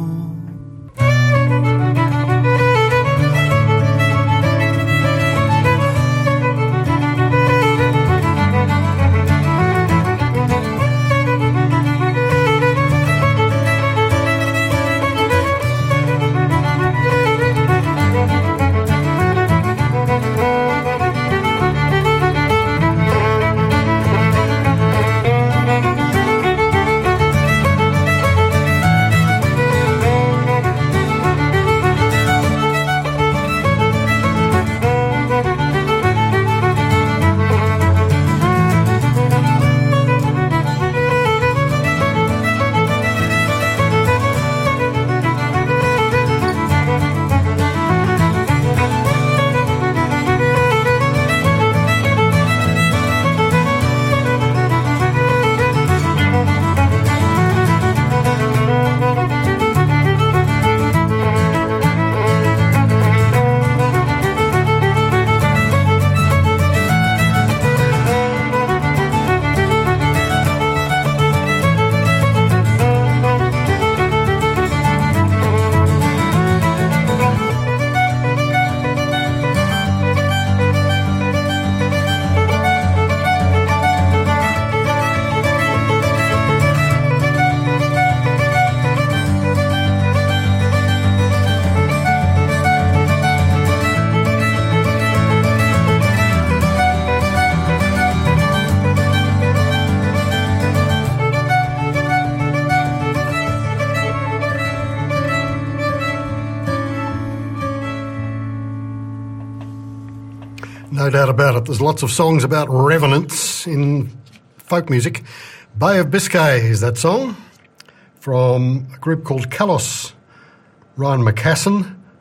No doubt about it. There's lots of songs about revenants in folk music. Bay of Biscay is that song from a group called Kalos. Ryan McCassin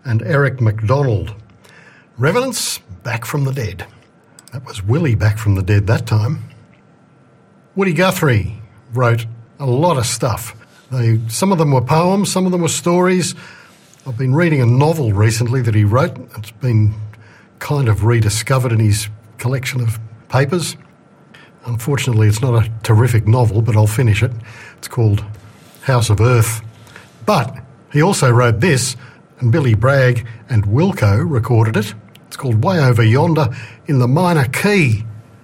and Eric MacDonald. Revenants, Back from the Dead. That was Willie back from the dead that time. Woody Guthrie wrote a lot of stuff. Some of them were poems, some of them were stories. I've been reading a novel recently that he wrote. It's been kind of rediscovered in his collection of papers. Unfortunately, it's not a terrific novel, but I'll finish it. It's called House of Earth. But he also wrote this, and Billy Bragg and Wilco recorded it. It's called Way Over Yonder in the Minor Key.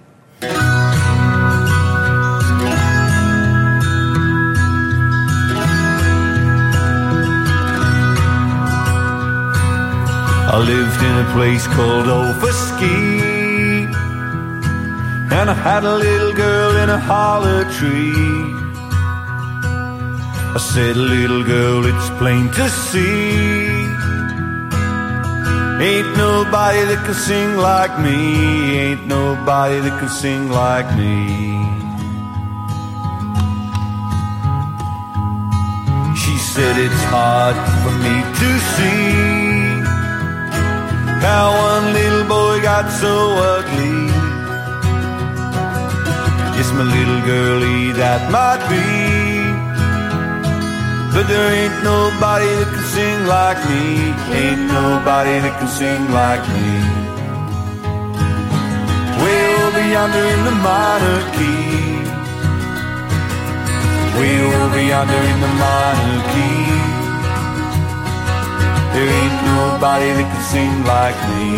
I lived in a place called Overski, and I had a little girl in a holler tree. I said, little girl, it's plain to see, ain't nobody that can sing like me, ain't nobody that can sing like me. She said, it's hard for me to see how one little boy got so ugly. Yes, my little girlie, that might be, but there ain't nobody that can sing like me, ain't nobody that can sing like me. Way over yonder in the minor key, way over yonder in the minor key, there ain't nobody that can sing like me.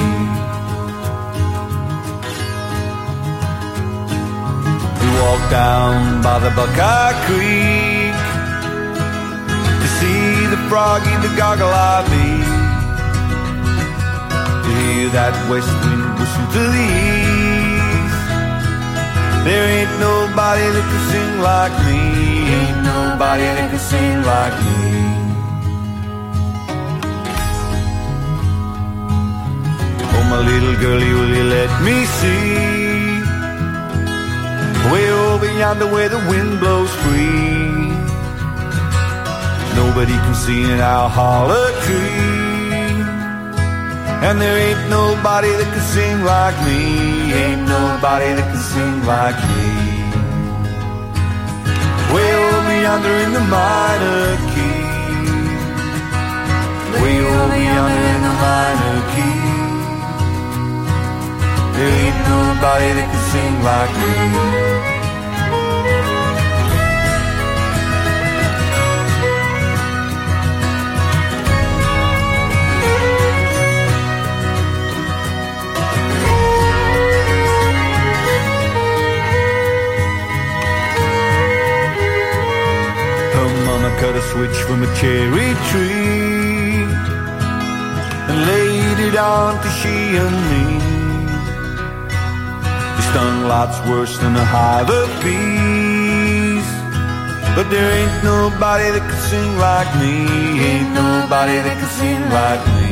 We walked down by the Buckeye Creek to see the froggy, the goggle-eye bee, to hear that west wind whistle to the east. There ain't nobody that can sing like me, ain't nobody that can sing like me. My little girlie, will you let me see way over yonder where the wind blows free? Nobody can see in our holler tree, and there ain't nobody that can sing like me, ain't nobody that can sing like me. Way over yonder in the minor key, way over yonder in the minor key, there ain't nobody that can sing like me. Her mama cut a switch from a cherry tree and laid it on to she and me. Stung lots worse than a hive of bees, but there ain't nobody that can sing like me, ain't nobody that can sing like me.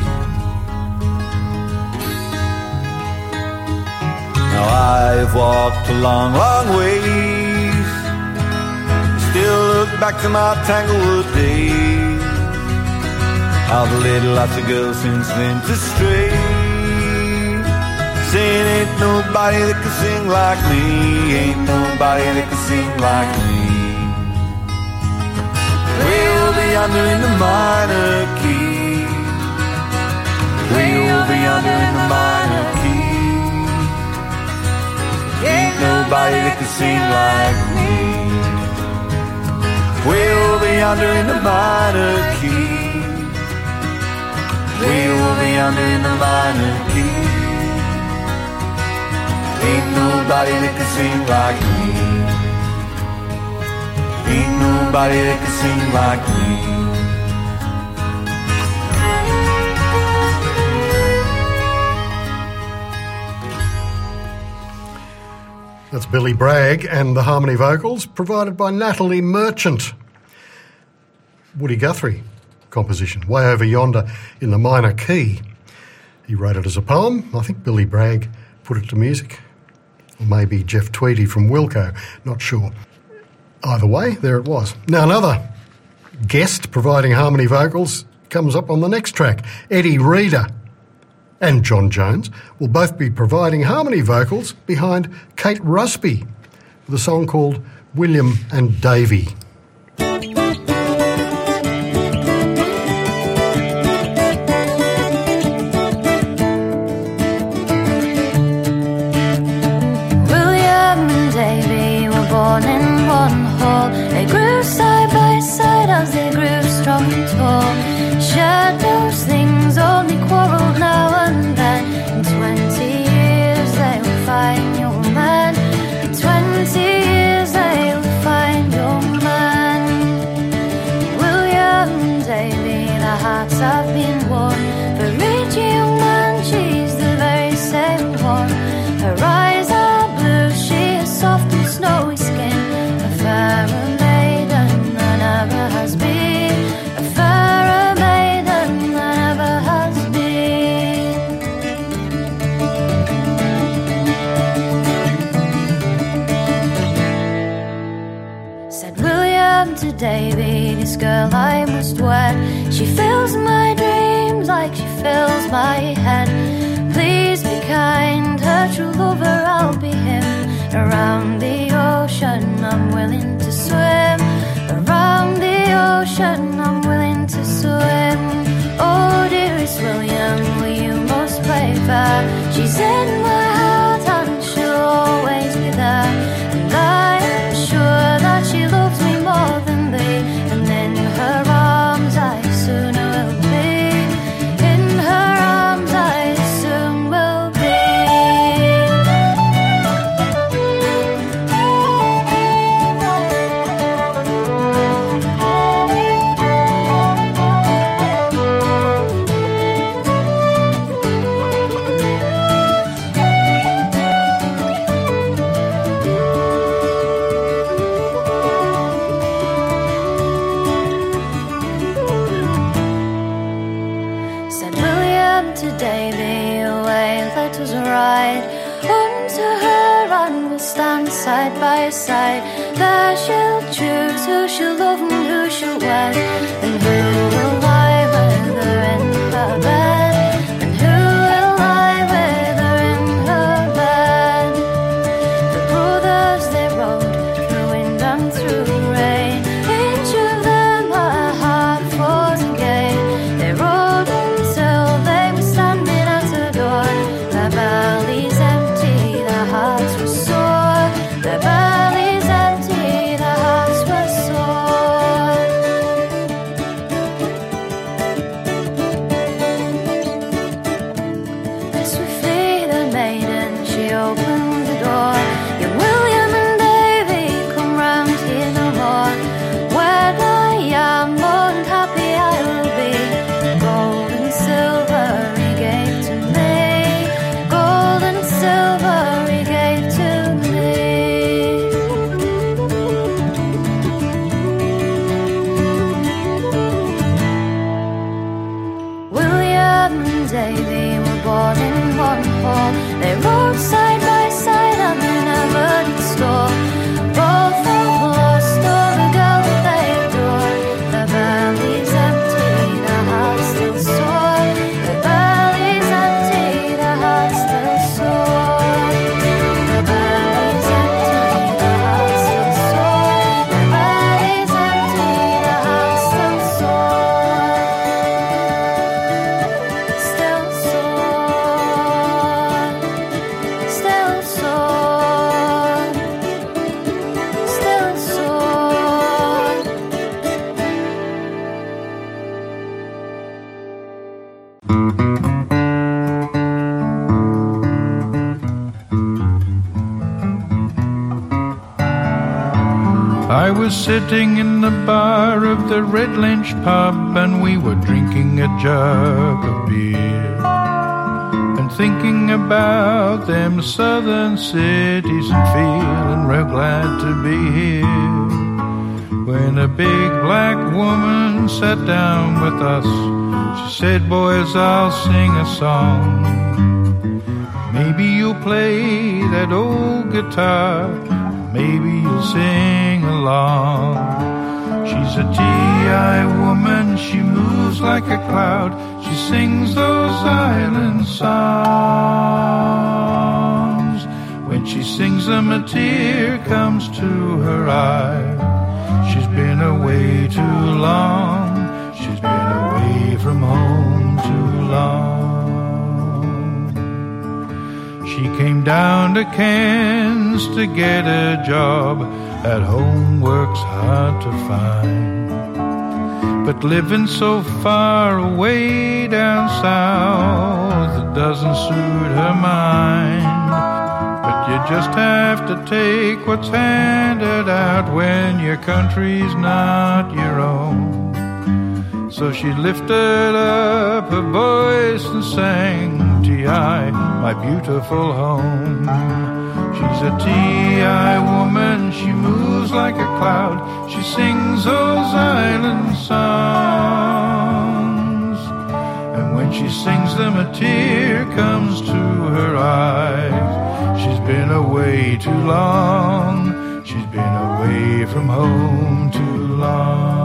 Now I've walked a long, long ways, still look back to my Tanglewood days. I've led lots of girls since then to stray, saying ain't nobody that can sing like me, ain't nobody that can sing like me. Way over yonder in the minor key, way over yonder in the minor key, ain't nobody that can sing like me. Way over yonder in the minor key, way over yonder in the minor key, ain't nobody that can sing like me, ain't nobody that can sing like me. That's Billy Bragg and the harmony vocals provided by Natalie Merchant. Woody Guthrie composition, Way Over Yonder in the Minor Key. He wrote it as a poem. I think Billy Bragg put it to music. Or maybe Jeff Tweedy from Wilco, not sure. Either way, there it was. Now another guest providing harmony vocals comes up on the next track. Eddie Reader and John Jones will both be providing harmony vocals behind Kate Rusby with a song called William and Davy. Born in one hall, they grew side by side as they grew strong and tall. Shared those things, only quarrelled now and then. In 20 years they will find your man. In 20 years they will find your man. William and Davy, their hearts have been won. For each young man, she's the very same one. Her eyes are blue, she is soft and snowy skin. A fairer maiden than ever has been. A fairer maiden than ever has been. Said William to Davy, this girl I must wed. She fills my dreams like she fills my head. Please be kind, her true lover I'll be him. Around the ocean I'm willing to swim. Around the ocean I'm willing to swim. Oh dearest William, will you most play fair? She's in my heart and she'll always be there. And I am sure that she loves me more than thee. And in her arms I soon will be. In her arms I soon will be. Said William to Davy, away let us ride unto her and we'll stand side by side. There she'll choose who she'll love and who she'll wed, and who will lie with her in her bed, and who will lie with her in her bed. The brothers they rode through wind and through rain, each of them a heart fought again. They rode until they were standing at her door. Their bellies empty, their hearts were sore. Their bellies empty, their hearts were sore. Swiftly the maiden, she opened the door. Young William and Davy, come round here no more. When I am more happy I will be. Gold and silver he gave to me. Gold and silver he gave to me. William and Davy were born in one hall. They rode side by side and they never did stop. Both have lost all the girl that they adored. Their bellies empty, their hearts still sore. Their bellies empty, their hearts still sore. Their bellies empty, their hearts still sore. Their bellies empty, their hearts still sore. Still sore. Still sore. Still sore. I was sitting in the bar of the Red Lynch pub, and we were drinking a jug of beer and thinking about them southern cities and feeling real glad to be here. When a big black woman sat down with us, she said, "Boys, I'll sing a song. Maybe you'll play that old guitar, maybe you'll sing along." She's a TI woman, she moves moves like a cloud. She sings those island songs. When she sings them, a tear comes to her eye. She's been away too long. She's been away from home too long. She came down to Cairns to get a job. At home work's hard to find. But living so far away down south, it doesn't suit her mind. But you just have to take what's handed out when your country's not your own. So she lifted up her voice and sang, T.I., my beautiful home. She's a T.I. woman, she moves like a cloud. She sings those island songs. And when she sings them, a tear comes to her eyes. She's been away too long. She's been away from home too long.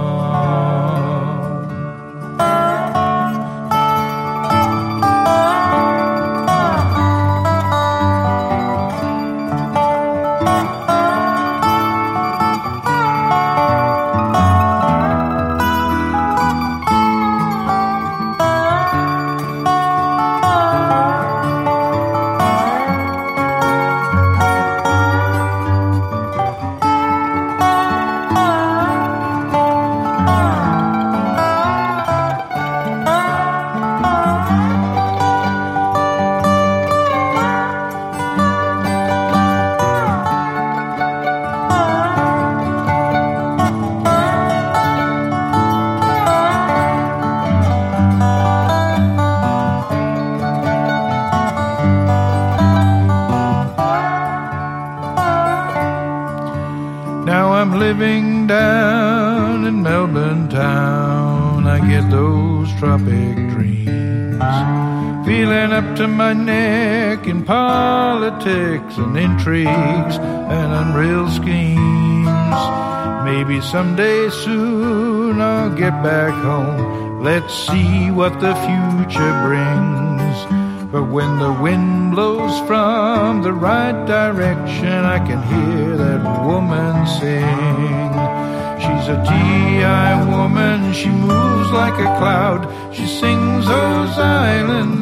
Living down in Melbourne town, I get those tropic dreams, feeling up to my neck in politics and intrigues and unreal schemes. Maybe someday soon I'll get back home. Let's see what the future brings. But when the wind blows from the right direction, I can hear that woman sing. She's a T.I. woman, she moves like a cloud. She sings those island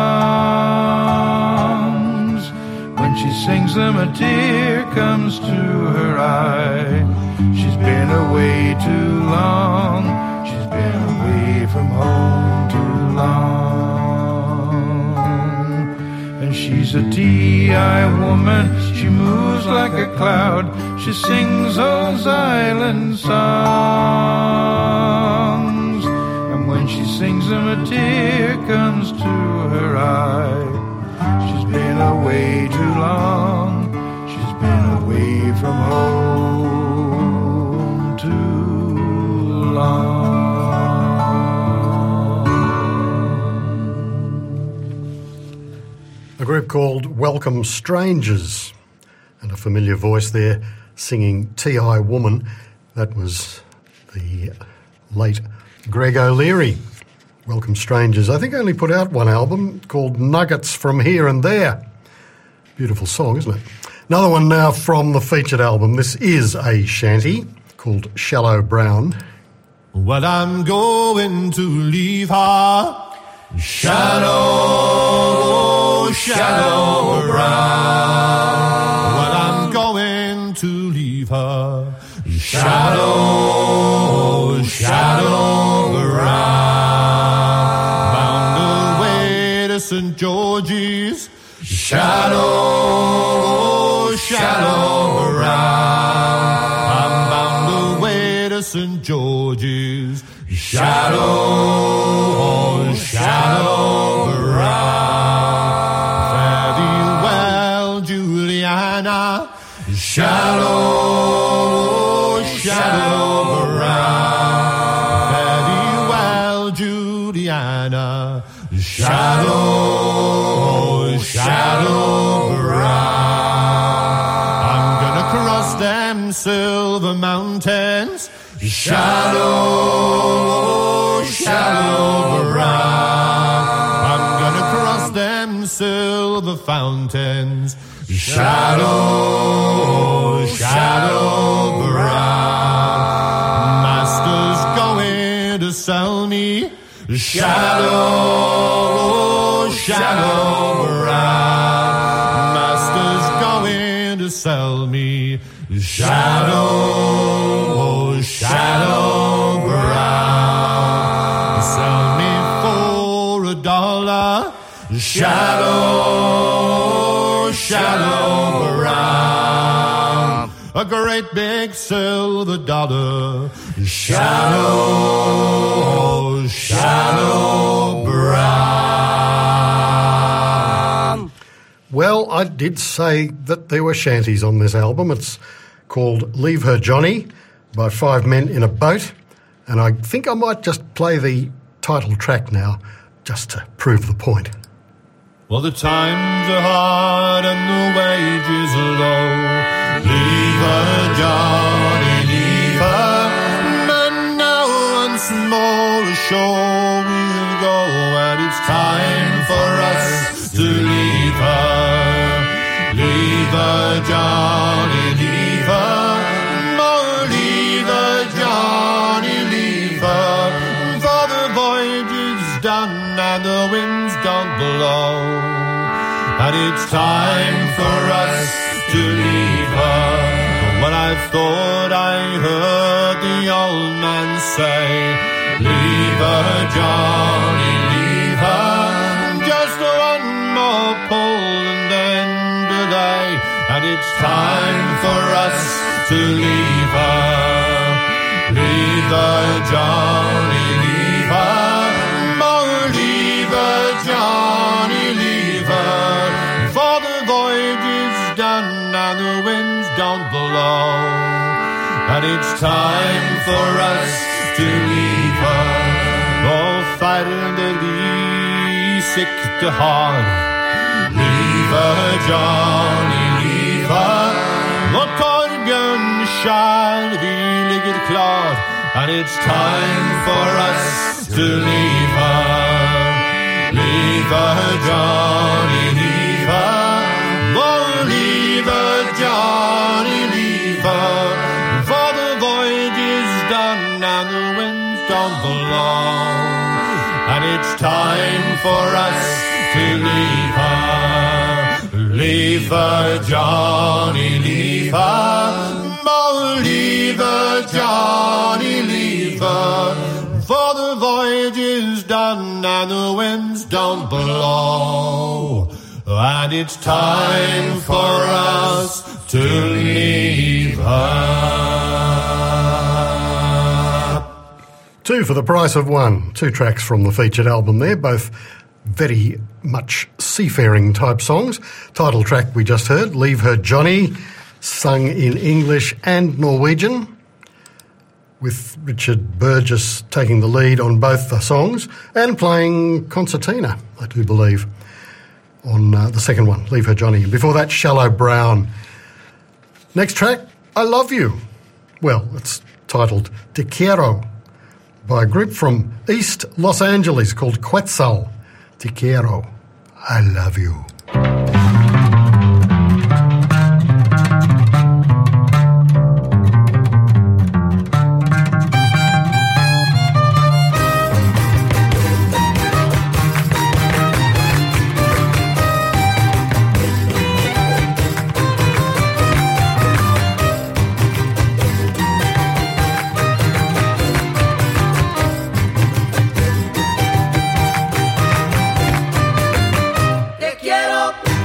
songs. When she sings them, a tear comes to her eye. She's been away too long. She's been away from home too long. She's a T.I. woman, she moves like a cloud. She sings those island songs. And when she sings them, a tear comes to her eye. She's been away too long. She's been away from home too long. A group called Welcome Strangers, and a familiar voice there singing T.I. Woman. That was the late Greg O'Leary. Welcome Strangers, I think only put out one album called Nuggets from Here and There. Beautiful song, isn't it? Another one now from the featured album. This is a shanty called Shallow Brown. Well, I'm going to leave her shallow, shallow brown. Well, I'm going to leave her shallow, shallow brown. Bound away to St. George's, shallow, shallow brown. I'm bound away to St. George's, shallow, shallow brown. Fare thee well, Juliana, shallow, shallow brown. Fare thee well, Juliana, shallow, shallow brown. I'm gonna cross them silver mountains, shallow, shallow brown. I'm gonna cross them silver fountains, shallow, shallow brown. Master's going to sell me shallow, shallow brown. Master's going to sell me shallow, shallow brown. Sell me for $1, shallow, shallow brown. A great big silver dollar, shallow, shallow brown. Well, I did say that there were shanties on this album. It's called Leave Her Johnny by Five Men in a Boat, and I think I might just play the title track now just to prove the point. Well, the times are hard and the wages are low. Leave her, Johnny, leave her. And now once more ashore we'll go, and it's time for us to leave her. Leave her, Johnny, leave her. Oh, leave her, Johnny, leave her. For the voyage is done and the winds don't blow, and it's time for us to leave her. When I thought I heard the old man say, leave her, Johnny, leave her. Just one more pull and then delay, and it's time for us to leave her. Leave her, Johnny, leave her. Oh, leave her, Johnny, leave her. For the voyage is done and the winds don't blow, and it's time for us to leave her. Oh, ferdig, sick to heart. Leave her, Johnny, leave her. Og Torbjørn skjær, vi ligger klar, and it's time for us to leave her. Leave her, Johnny, leave her. Oh, leave her, Johnny, leave her. For the voyage is done and the winds don't blow, and it's time for us to leave her. Leave her, Johnny, leave her. Oh, leave her, Johnny, leave her. For the voyage is done and the winds don't blow, and it's time for us to leave her. Two for the price of one. Two tracks from the featured album there, both very much seafaring type songs. Title track we just heard, Leave Her Johnny, sung in English and Norwegian, with Richard Burgess taking the lead on both the songs and playing concertina, I do believe, on the second one, Leave Her Johnny. Before that, Shallow Brown. Next track, I Love You. Well, it's titled Te Quiero by a group from East Los Angeles called Quetzal. Te Quiero, I Love You. Te quiero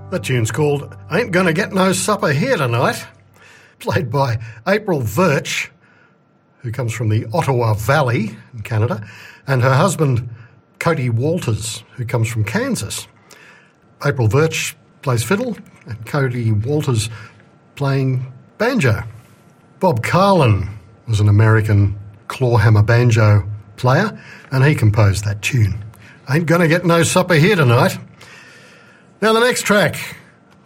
That tune's called Ain't Gonna Get No Supper Here Tonight, played by April Virch, who comes from the Ottawa Valley in Canada, and her husband Cody Walters, who comes from Kansas. April Virch plays fiddle and Cody Walters playing banjo. Bob Carlin was an American clawhammer banjo player, and he composed that tune. Ain't Gonna Get No Supper Here Tonight. Now, the next track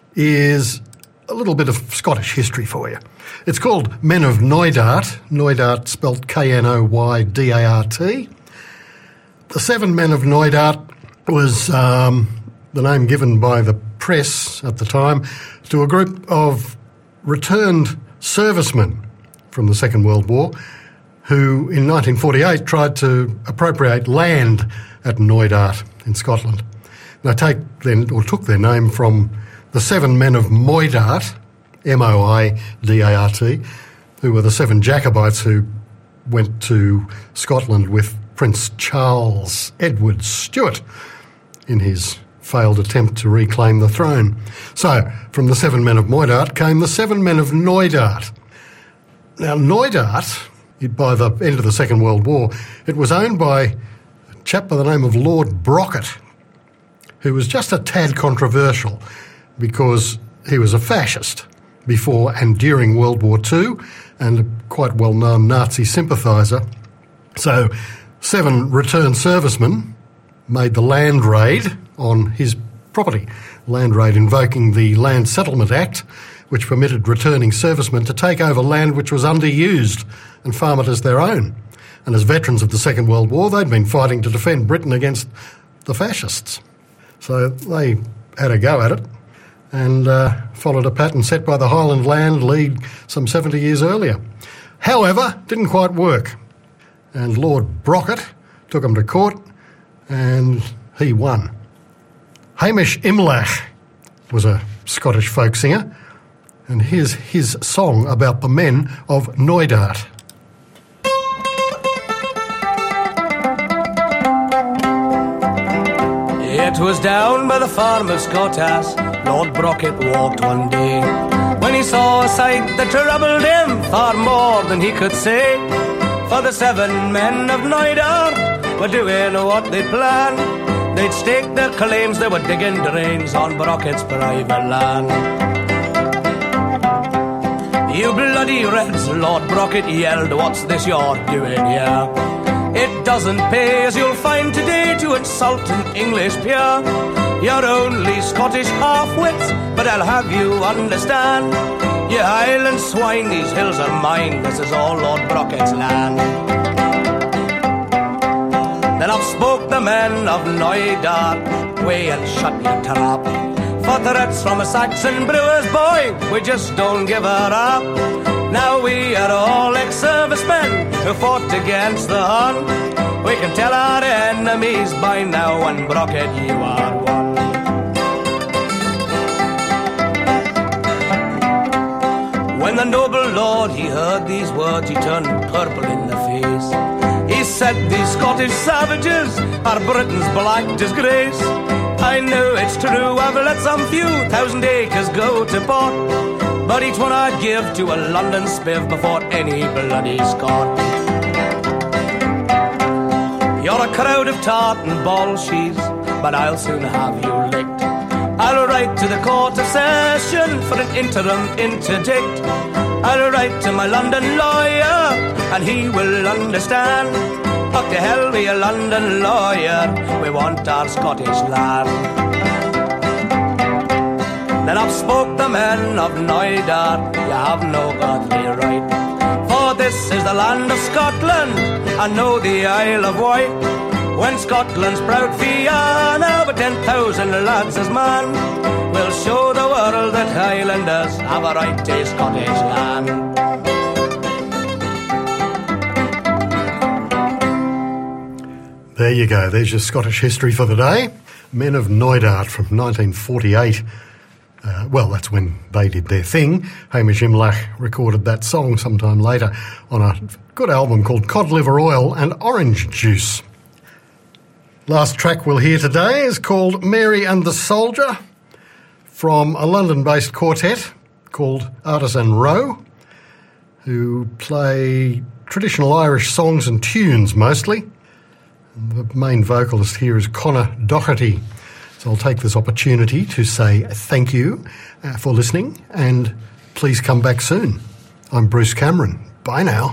is a little bit of Scottish history for you. It's called Men of Knoydart, Knoydart spelt K-N-O-Y-D-A-R-T. The Seven Men of Knoydart was the name given by the press at the time to a group of returned servicemen from the Second World War who in 1948 tried to appropriate land at Knoydart in Scotland. They took their name from the Seven Men of Moidart, M-O-I-D-A-R-T, who were the seven Jacobites who went to Scotland with Prince Charles Edward Stuart in his failed attempt to reclaim the throne. So, from the Seven Men of Moidart came the Seven Men of Knoydart. Now, Knoydart, by the end of the Second World War, it was owned by a chap by the name of Lord Brocket, who was just a tad controversial because he was a fascist before and during World War II and a quite well-known Nazi sympathiser. So 7 returned servicemen made the land raid on his property, land raid invoking the Land Settlement Act, which permitted returning servicemen to take over land which was underused and farm it as their own. And as veterans of the Second World War, they'd been fighting to defend Britain against the fascists. So they had a go at it and followed a pattern set by the Highland Land League some 70 years earlier. However, didn't quite work. And Lord Brocket took him to court and he won. Hamish Imlach was a Scottish folk singer, and here's his song about the Men of Knoydart. It was down by the farm of Scottas Lord Brocket walked one day, when he saw a sight that troubled him far more than he could say. For the 7 men of Knoydart were doing what they'd planned. They'd staked their claims, they were digging drains on Brocket's private land. You bloody Reds, Lord Brocket yelled, what's this you're doing here? It doesn't pay, as you'll find today, to insult an English peer. You're only Scottish half-wits, but I'll have you understand. You Highland swine, these hills are mine, this is all Lord Brocket's land. Then up spoke the men of Knoydart, way and shut your trap. For threats from a Saxon brewer's boy, we just don't give her up. Now we are all ex-servicemen who fought against the Hun. We can tell our enemies by now, and Brocket, you are one. When the noble lord, he heard these words, he turned purple in the face. He said, these Scottish savages are Britain's black disgrace. I know it's true, I've let some few thousand acres go to pot, but each one I'd give to a London spiv before any bloody Scot. You're a crowd of tartan bolshies, but I'll soon have you licked. I'll write to the Court of Session for an interim interdict. I'll write to my London lawyer, and he will understand. Fuck to hell be a London lawyer, we want our Scottish land. Then up spoke the men of Knoydart, you have no earthly right. For this is the land of Scotland, and know the Isle of Wight. When Scotland's proud Fianna, with 10,000 lads as man, will show the world that Highlanders have a right to Scottish land. There you go, there's your Scottish history for the day. Men of Knoydart from 1948. Well, that's when they did their thing. Hamish Imlach recorded that song sometime later on a good album called Cod Liver Oil and Orange Juice. Last track we'll hear today is called Mary and the Soldier, from a London-based quartet called Artisan Row, who play traditional Irish songs and tunes mostly. The main vocalist here is Conor Doherty. So I'll take this opportunity to say thank you for listening, and please come back soon. I'm Bruce Cameron. Bye now.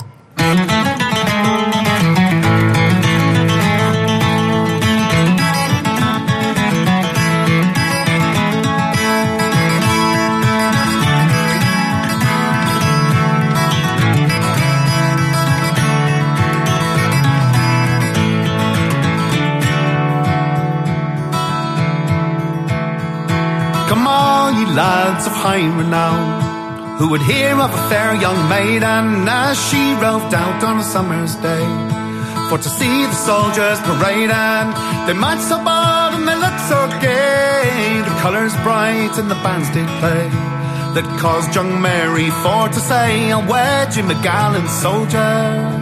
Lads of high renown, who would hear of a fair young maiden as she roved out on a summer's day, for to see the soldiers parading. They might so bold and they looked so gay, the colours bright and the bands did play, that caused young Mary for to say, I'll wed you, my gallant soldier.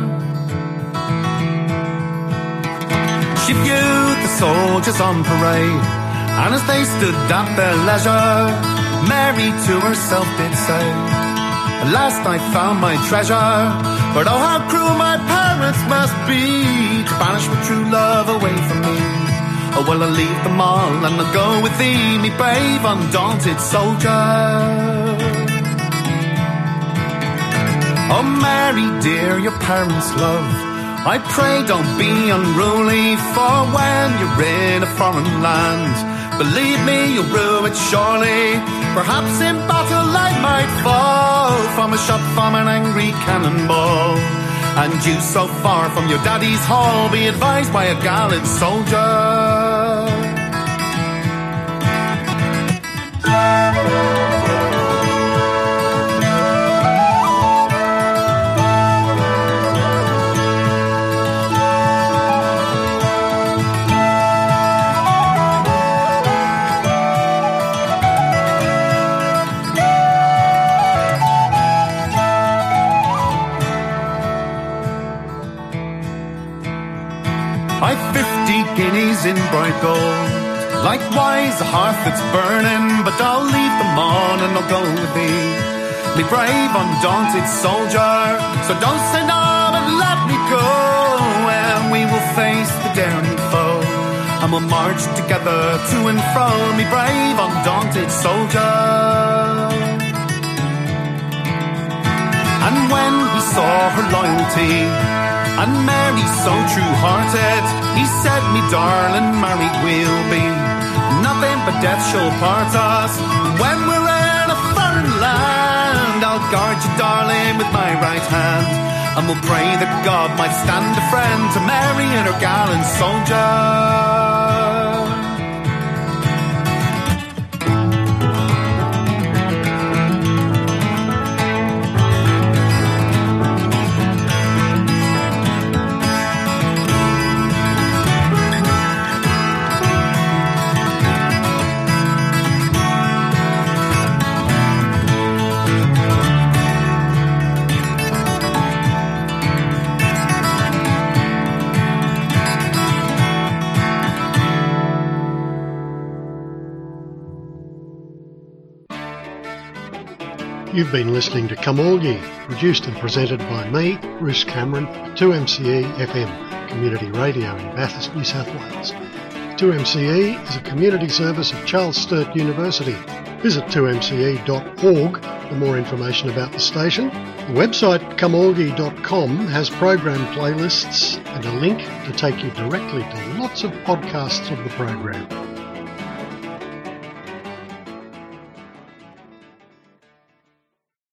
She viewed the soldiers on parade, and as they stood at their leisure, Mary to herself did say, at last I found my treasure, but oh how cruel my parents must be, to banish my true love away from me. Oh well, I'll leave them all and I'll go with thee, me brave undaunted soldier. Oh Mary dear, your parents' love, I pray don't be unruly, for when you're in a foreign land, believe me, you'll rue it surely. Perhaps in battle I might fall from a shot from an angry cannonball, and you so far from your daddy's hall, be advised by a gallant soldier. Guineas in bright gold, likewise a hearth that's burning, but I'll leave them on and I'll go with thee, me brave undaunted soldier. So don't say no and let me go, and we will face the daring foe, and we'll march together to and fro, me brave undaunted soldier. And when we saw her loyalty, and Mary so true-hearted, he said, me darling, married we'll be, nothing but death shall part us. When we're in a foreign land, I'll guard you, darling, with my right hand, and we'll pray that God might stand a friend to Mary and her gallant soldier. You've been listening to Come All Ye, produced and presented by me, Bruce Cameron, 2MCE FM, community radio in Bathurst, New South Wales. 2MCE is a community service of Charles Sturt University. Visit 2mce.org for more information about the station. The website comeallye.com has program playlists and a link to take you directly to lots of podcasts of the program.